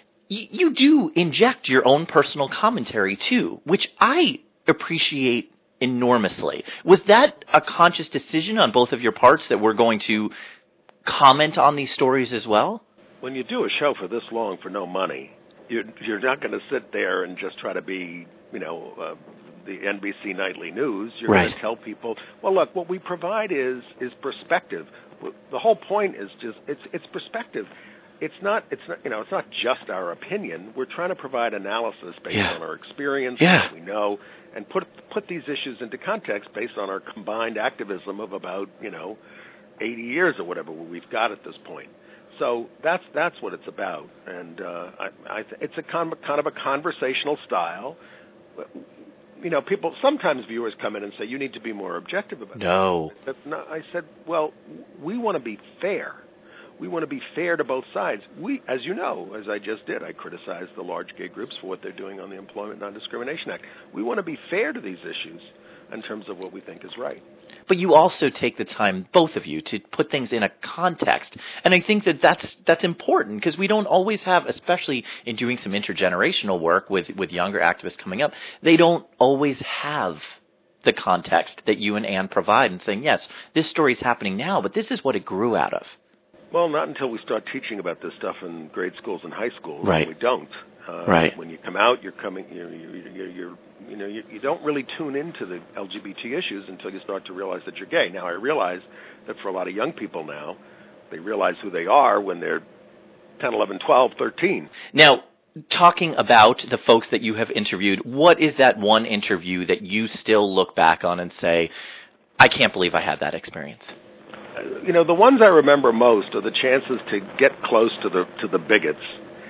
y- you do inject your own personal commentary too, which I appreciate enormously. Was that a conscious decision on both of your parts that we're going to comment on these stories as well? When you do a show for this long for no money, you're, you're not going to sit there and just try to be, you know, uh, the N B C Nightly News. You're right. going to tell people, well, look, what we provide is is perspective. The whole point is just it's it's perspective. It's not it's not you know it's not just our opinion. We're trying to provide analysis based yeah. on our experience, yeah. what we know, and put put these issues into context based on our combined activism of about you know eighty years or whatever we've got at this point. So that's that's what it's about, and uh, I, I th- it's a con- kind of a conversational style. You know, people sometimes viewers come in and say you need to be more objective about it. No, That's not, I said, well, we want to be fair. We want to be fair to both sides. We, as you know, as I just did, I criticized the large gay groups for what they're doing on the Employment Non-Discrimination Act. We want to be fair to these issues in terms of what we think is right. But you also take the time, both of you, to put things in a context. And I think that that's, that's important, because we don't always have, especially in doing some intergenerational work with, with younger activists coming up, they don't always have the context that you and Ann provide and saying, yes, this story's happening now, but this is what it grew out of. Well, not until we start teaching about this stuff in grade schools and high schools. Right. We don't. Uh, right. When you come out, you're coming. You're, you're, you're you know, you, you don't really tune into the L G B T issues until you start to realize that you're gay. Now, I realize that for a lot of young people now, they realize who they are when they're ten, eleven, twelve, thirteen. Now, talking about the folks that you have interviewed, what is that one interview that you still look back on and say, I can't believe I had that experience? You know, the ones I remember most are the chances to get close to the to the bigots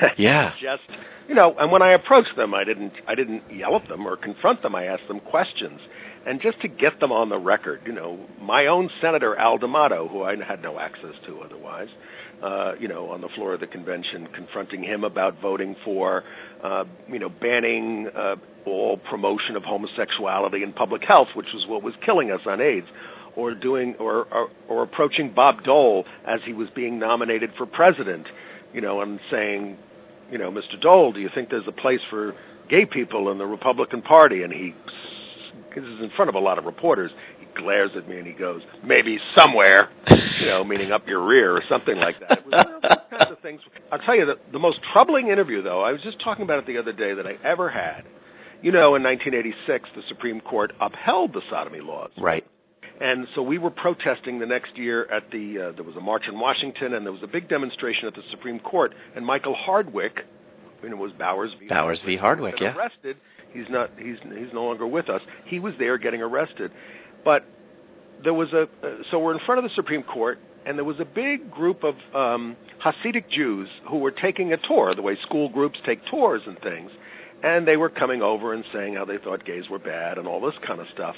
Yeah. Just, you know, and when I approached them, I didn't I didn't yell at them or confront them. I asked them questions. And just to get them on the record, you know, my own Senator Al D'Amato, who I had no access to otherwise, uh, you know, on the floor of the convention, confronting him about voting for, uh, you know, banning uh, all promotion of homosexuality in public health, which was what was killing us on AIDS, or doing, or, or, or approaching Bob Dole as he was being nominated for president, you know, and saying, you know, Mister Dole, do you think there's a place for gay people in the Republican Party? And he, this is in front of a lot of reporters, he glares at me and he goes, maybe somewhere, you know, meaning up your rear or something like that. It was, you know, those kinds of things. I'll tell you, the, the most troubling interview, though, I was just talking about it the other day, that I ever had. You know, in nineteen eighty-six, the Supreme Court upheld the sodomy laws. Right. And so we were protesting the next year at the, uh, there was a march in Washington, and there was a big demonstration at the Supreme Court, and Michael Hardwick, you know, it was Bowers v. Bowers v. Hardwick, yeah. arrested. He's not, he's, he's no longer with us. He was there getting arrested. But there was a, uh, so we're in front of the Supreme Court, and there was a big group of um, Hasidic Jews who were taking a tour, the way school groups take tours and things, and they were coming over and saying how they thought gays were bad and all this kind of stuff.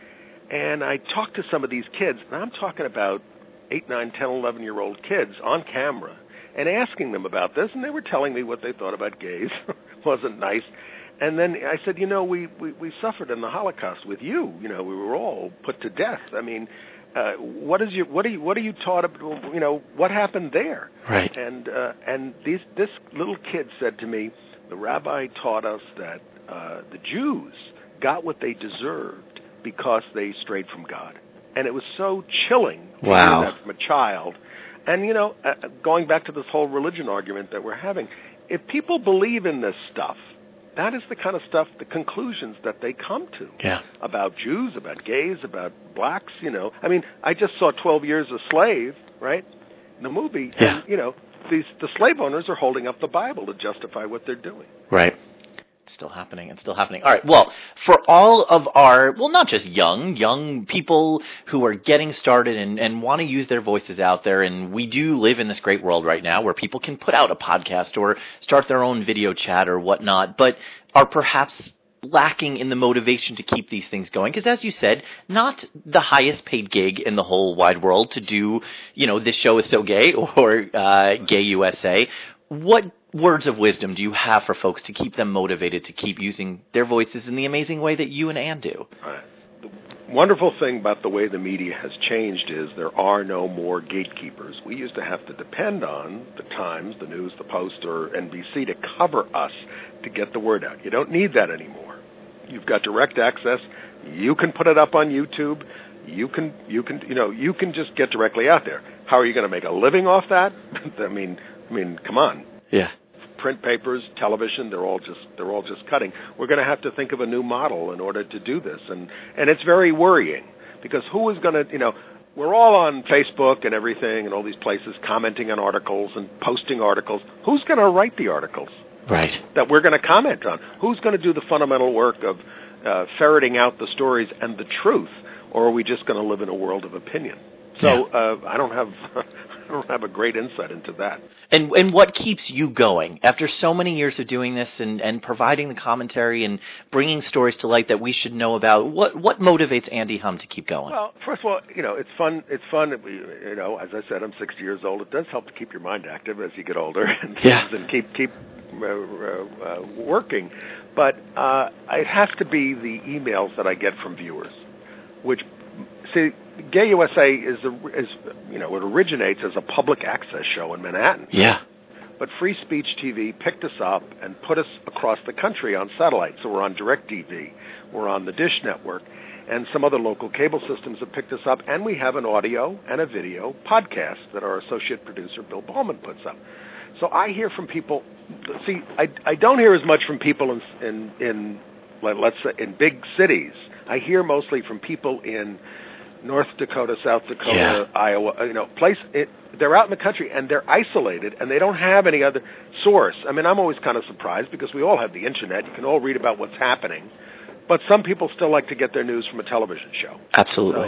And I talked to some of these kids, and I'm talking about eight, nine, ten, eleven-year-old kids on camera, and asking them about this, and they were telling me what they thought about gays. Wasn't nice. And then I said, you know, we, we, we suffered in the Holocaust with you. You know, we were all put to death. I mean, uh, what is your, what are you, what are you taught about, you know, what happened there? Right. And, uh, and these, this little kid said to me, the rabbi taught us that uh, the Jews got what they deserved because they strayed from God. And it was so chilling to wow. hear that from a child. And, you know, uh, going back to this whole religion argument that we're having, if people believe in this stuff, that is the kind of stuff, the conclusions that they come to yeah. about Jews, about gays, about blacks, you know. I mean, I just saw twelve years a Slave, right, in the movie. Yeah. And, you know, these the slave owners are holding up the Bible to justify what they're doing. Right. Still happening and still happening. All right. Well, for all of our, well, not just young, young people who are getting started and, and want to use their voices out there, and we do live in this great world right now where people can put out a podcast or start their own video chat or whatnot, but are perhaps lacking in the motivation to keep these things going. Because as you said, not the highest paid gig in the whole wide world to do, you know, This Show Is So Gay or uh, Gay U S A. What words of wisdom do you have for folks to keep them motivated to keep using their voices in the amazing way that you and Ann do? Right. The wonderful thing about the way the media has changed is there are no more gatekeepers. We used to have to depend on the Times, the News, the Post, or N B C to cover us to get the word out. You don't need that anymore. You've got direct access. You can put it up on YouTube. You can, you can, you know, you can just get directly out there. How are you going to make a living off that? I mean, I mean, come on. Yeah. Print papers, television, they're all just they're all just cutting. We're going to have to think of a new model in order to do this, and and it's very worrying because who is going to, you know, we're all on Facebook and everything and all these places commenting on articles and posting articles. Who's going to write the articles? Right. That we're going to comment on? Who's going to do the fundamental work of uh, ferreting out the stories and the truth, or are we just going to live in a world of opinion? So yeah. uh, I don't have. I don't have a great insight into that. And and what keeps you going after so many years of doing this and, and providing the commentary and bringing stories to light that we should know about? What what motivates Andy Humm to keep going? Well, first of all, you know, it's fun. It's fun. You know, as I said, I'm sixty years old. It does help to keep your mind active as you get older and, yeah. and keep keep uh, uh, working. But uh, it has to be the emails that I get from viewers, which see. Gay U S A is, a, is, you know, it originates as a public access show in Manhattan. Yeah. But Free Speech T V picked us up and put us across the country on satellite. So we're on DirecTV, we're on the Dish Network, and some other local cable systems have picked us up. And we have an audio and a video podcast that our associate producer, Bill Ballman, puts up. So I hear from people, see, I, I don't hear as much from people in, in, in, let's say, in big cities. I hear mostly from people in North Dakota, South Dakota, yeah. Iowa, you know, place. It, they're out in the country and they're isolated and they don't have any other source. I mean, I'm always kind of surprised because we all have the internet. You can all read about what's happening, but some people still like to get their news from a television show. Absolutely.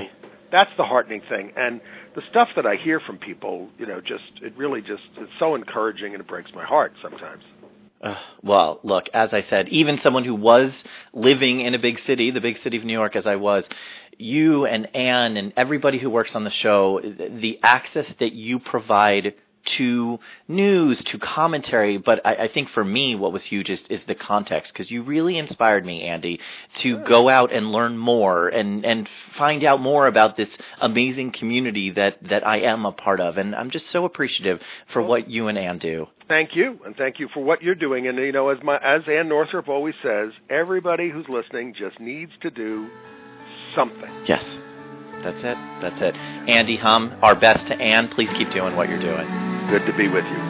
that's the heartening thing. And the stuff that I hear from people, you know, just it really just it's so encouraging, and it breaks my heart sometimes. Uh, well, look, as I said, even someone who was living in a big city, the big city of New York as I was, you and Ann and everybody who works on the show, the access that you provide to news, to commentary, but I, I think for me what was huge is, is the context, because you really inspired me, Andy, to Good. go out and learn more and, and find out more about this amazing community that, that I am a part of, and I'm just so appreciative for well, what you and Ann do. Thank you, and thank you for what you're doing. And, you know, as my as Ann Northrop always says, everybody who's listening just needs to do something. Yes, that's it, that's it. Andy Humm, our best to Ann. Please keep doing what you're doing. Good to be with you.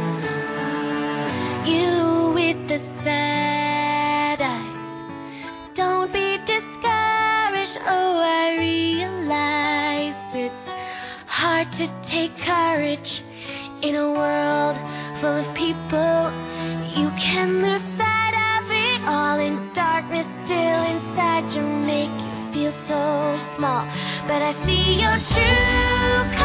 You with the sad eyes, don't be discouraged. Oh, I realize it's hard to take courage in a world full of people. You can lose sight of it all in darkness. Still inside you make you feel so small. But I see your true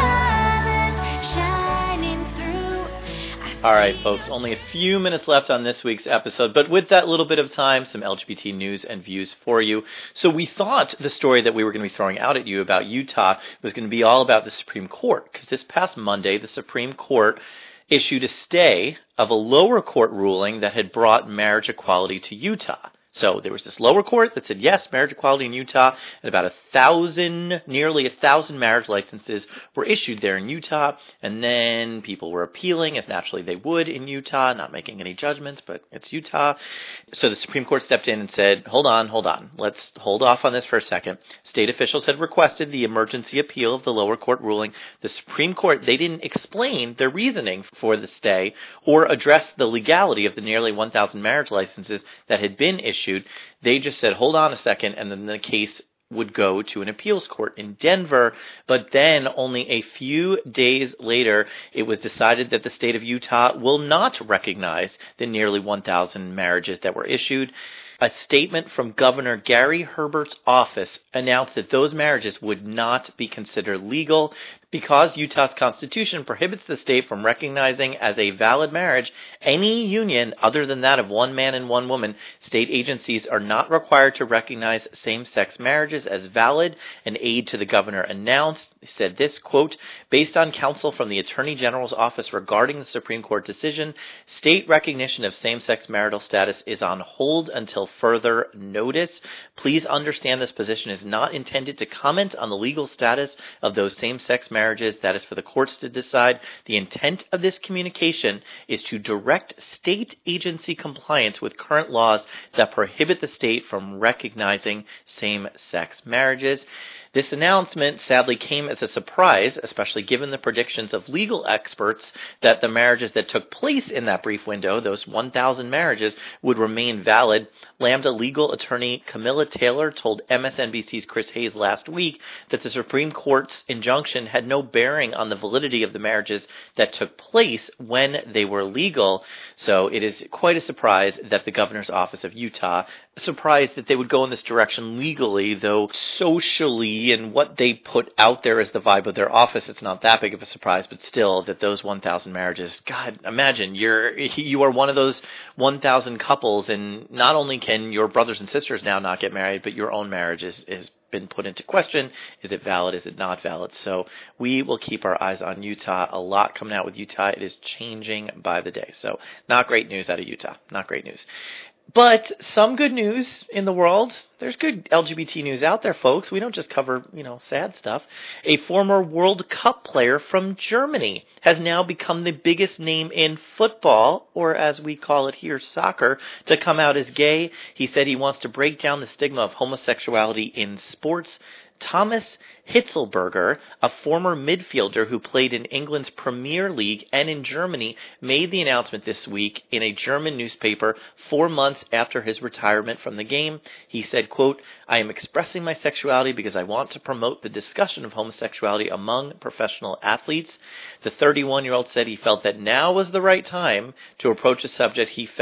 colors shining through. All right, folks, only a few minutes left on this week's episode, but with that little bit of time, some L G B T news and views for you. So we thought the story that we were going to be throwing out at you about Utah was going to be all about the Supreme Court, because this past Monday, the Supreme Court issued a stay of a lower court ruling that had brought marriage equality to Utah. So there was this lower court that said, yes, marriage equality in Utah, and about a thousand, nearly a thousand marriage licenses were issued there in Utah, and then people were appealing, as naturally they would in Utah, not making any judgments, but it's Utah. So the Supreme Court stepped in and said, hold on, hold on, let's hold off on this for a second. State officials had requested the emergency appeal of the lower court ruling. The Supreme Court, they didn't explain their reasoning for the stay or address the legality of the nearly one thousand marriage licenses that had been issued. They just said, hold on a second, and then the case would go to an appeals court in Denver. But then only a few days later, it was decided that the state of Utah will not recognize the nearly one thousand marriages that were issued. A statement from Governor Gary Herbert's office announced that those marriages would not be considered legal because Utah's constitution prohibits the state from recognizing as a valid marriage any union other than that of one man and one woman. State agencies are not required to recognize same-sex marriages as valid, an aide to the governor announced. He said this, quote, based on counsel from the Attorney General's office regarding the Supreme Court decision, state recognition of same-sex marital status is on hold until further notice. Please understand this position is not intended to comment on the legal status of those same-sex marriages. That is for the courts to decide. The intent of this communication is to direct state agency compliance with current laws that prohibit the state from recognizing same-sex marriages. This announcement sadly came as a surprise, especially given the predictions of legal experts that the marriages that took place in that brief window, those one thousand marriages, would remain valid. Lambda legal attorney Camilla Taylor told M S N B C's Chris Hayes last week that the Supreme Court's injunction had no bearing on the validity of the marriages that took place when they were legal. So it is quite a surprise that the governor's office of Utah, surprised that they would go in this direction legally, though socially and what they put out there as the vibe of their office, it's not that big of a surprise, but still that those one thousand marriages, God, imagine you're, you are one of those one thousand couples, and not only can your brothers and sisters now not get married, but your own marriage is, is been put into question. Is it valid? Is it not valid? So we will keep our eyes on Utah. A lot coming out with Utah. It is changing by the day. So not great news out of Utah. Not great news. But some good news in the world. There's good L G B T news out there, folks. We don't just cover, you know, sad stuff. A former World Cup player from Germany has now become the biggest name in football, or as we call it here, soccer, to come out as gay. He said he wants to break down the stigma of homosexuality in sports. Thomas Hitzlberger, a former midfielder who played in England's Premier League and in Germany, made the announcement this week in a German newspaper four months after his retirement from the game. He said, quote, I am expressing my sexuality because I want to promote the discussion of homosexuality among professional athletes. The thirty-one-year-old said he felt that now was the right time to approach a subject he felt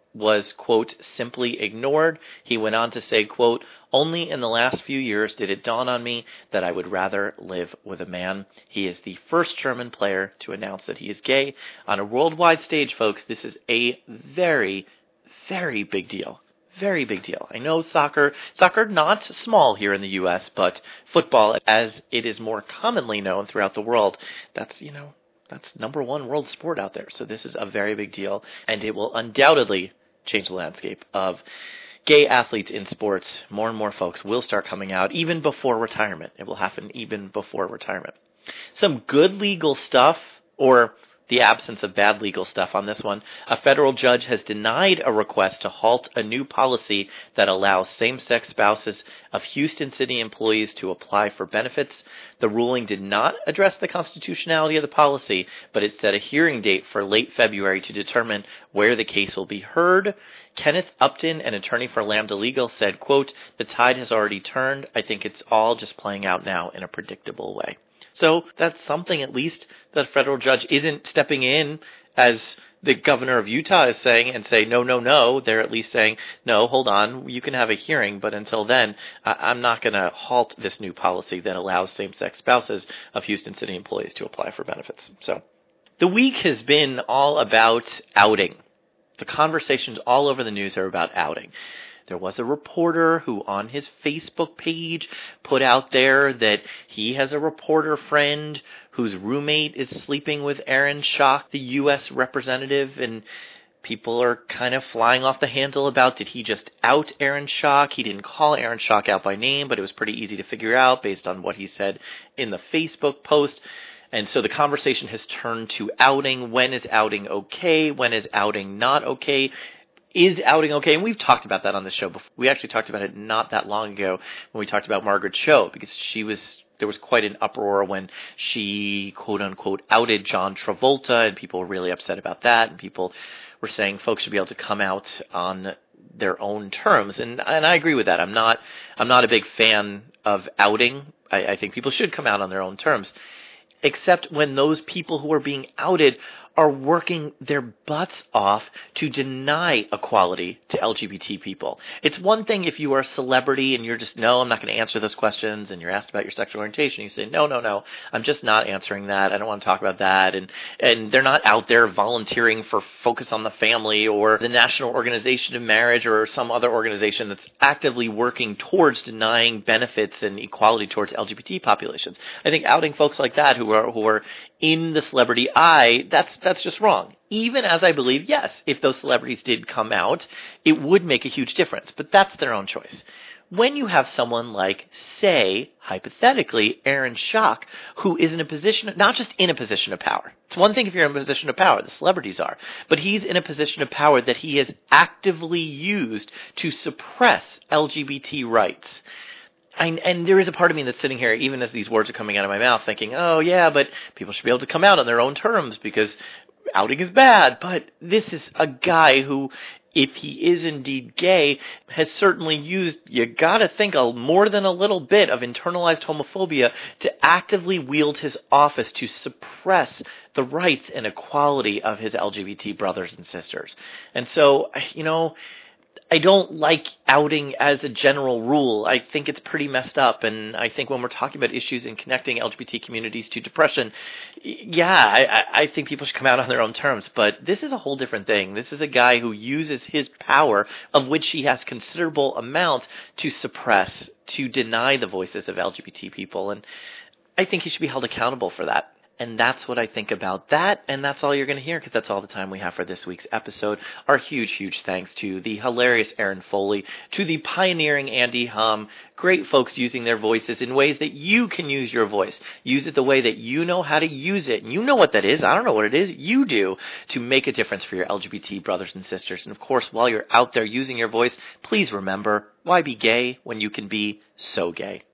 was, quote, simply ignored. He went on to say, quote, only in the last few years did it dawn on me that I would rather live with a man. He is the first German player to announce that he is gay. On a worldwide stage, folks, this is a very, very big deal. Very big deal. I know soccer, soccer not small here in the U S, but football, as it is more commonly known throughout the world, that's, you know, that's number one world sport out there. So this is a very big deal, and it will undoubtedly change the landscape of gay athletes in sports. More and more folks will start coming out even before retirement. It will happen even before retirement. Some good legal stuff, or the absence of bad legal stuff on this one. A federal judge has denied a request to halt a new policy that allows same-sex spouses of Houston City employees to apply for benefits. The ruling did not address the constitutionality of the policy, but it set a hearing date for late February to determine where the case will be heard. Kenneth Upton, an attorney for Lambda Legal, said, quote, the tide has already turned. I think it's all just playing out now in a predictable way. So that's something, at least, that a federal judge isn't stepping in, as the governor of Utah is saying, and say, no, no, no. They're at least saying, no, hold on, you can have a hearing, but until then, I'm not going to halt this new policy that allows same-sex spouses of Houston City employees to apply for benefits. So the week has been all about outing. The conversations all over the news are about outing. There was a reporter who on his Facebook page put out there that he has a reporter friend whose roommate is sleeping with Aaron Schock, the U S representative, and people are kind of flying off the handle about, did he just out Aaron Schock? He didn't call Aaron Schock out by name, but it was pretty easy to figure out based on what he said in the Facebook post. And so the conversation has turned to outing. When is outing okay? When is outing not okay? Is outing okay? And we've talked about that on the show before. We actually talked about it not that long ago when we talked about Margaret Cho, because she was, there was quite an uproar when she, quote unquote, outed John Travolta, and people were really upset about that, and people were saying folks should be able to come out on their own terms. And, and I agree with that. I'm not, I'm not a big fan of outing. I, I think people should come out on their own terms, except when those people who are being outed are working their butts off to deny equality to L G B T people. It's one thing if you are a celebrity and you're just, no, I'm not going to answer those questions, and you're asked about your sexual orientation. You say, no, no, no, I'm just not answering that. I don't want to talk about that. And, and they're not out there volunteering for Focus on the Family or the National Organization of Marriage or some other organization that's actively working towards denying benefits and equality towards L G B T populations. I think outing folks like that who are, who are in the celebrity eye, that's, that's just wrong. Even as I believe, yes, if those celebrities did come out, it would make a huge difference, but that's their own choice. When you have someone like, say, hypothetically, Aaron Schock, who is in a position, not just in a position of power. It's one thing if you're in a position of power, the celebrities are, but he's in a position of power that he has actively used to suppress L G B T rights. I, and there is a part of me that's sitting here, even as these words are coming out of my mouth, thinking, oh yeah, but people should be able to come out on their own terms because outing is bad. But this is a guy who, if he is indeed gay, has certainly used, you gotta think, a, more than a little bit of internalized homophobia to actively wield his office to suppress the rights and equality of his L G B T brothers and sisters. And so, you know, I don't like outing as a general rule. I think it's pretty messed up, and I think when we're talking about issues in connecting L G B T communities to depression, yeah, I, I think people should come out on their own terms, but this is a whole different thing. This is a guy who uses his power, of which he has considerable amounts, to suppress, to deny the voices of L G B T people, and I think he should be held accountable for that. And that's what I think about that, and that's all you're going to hear, because that's all the time we have for this week's episode. Our huge, huge thanks to the hilarious Aaron Foley, to the pioneering Andy Hum, great folks using their voices in ways that you can use your voice. Use it the way that you know how to use it, and you know what that is. I don't know what it is. You do, to make a difference for your L G B T brothers and sisters. And of course, while you're out there using your voice, please remember, why be gay when you can be so gay?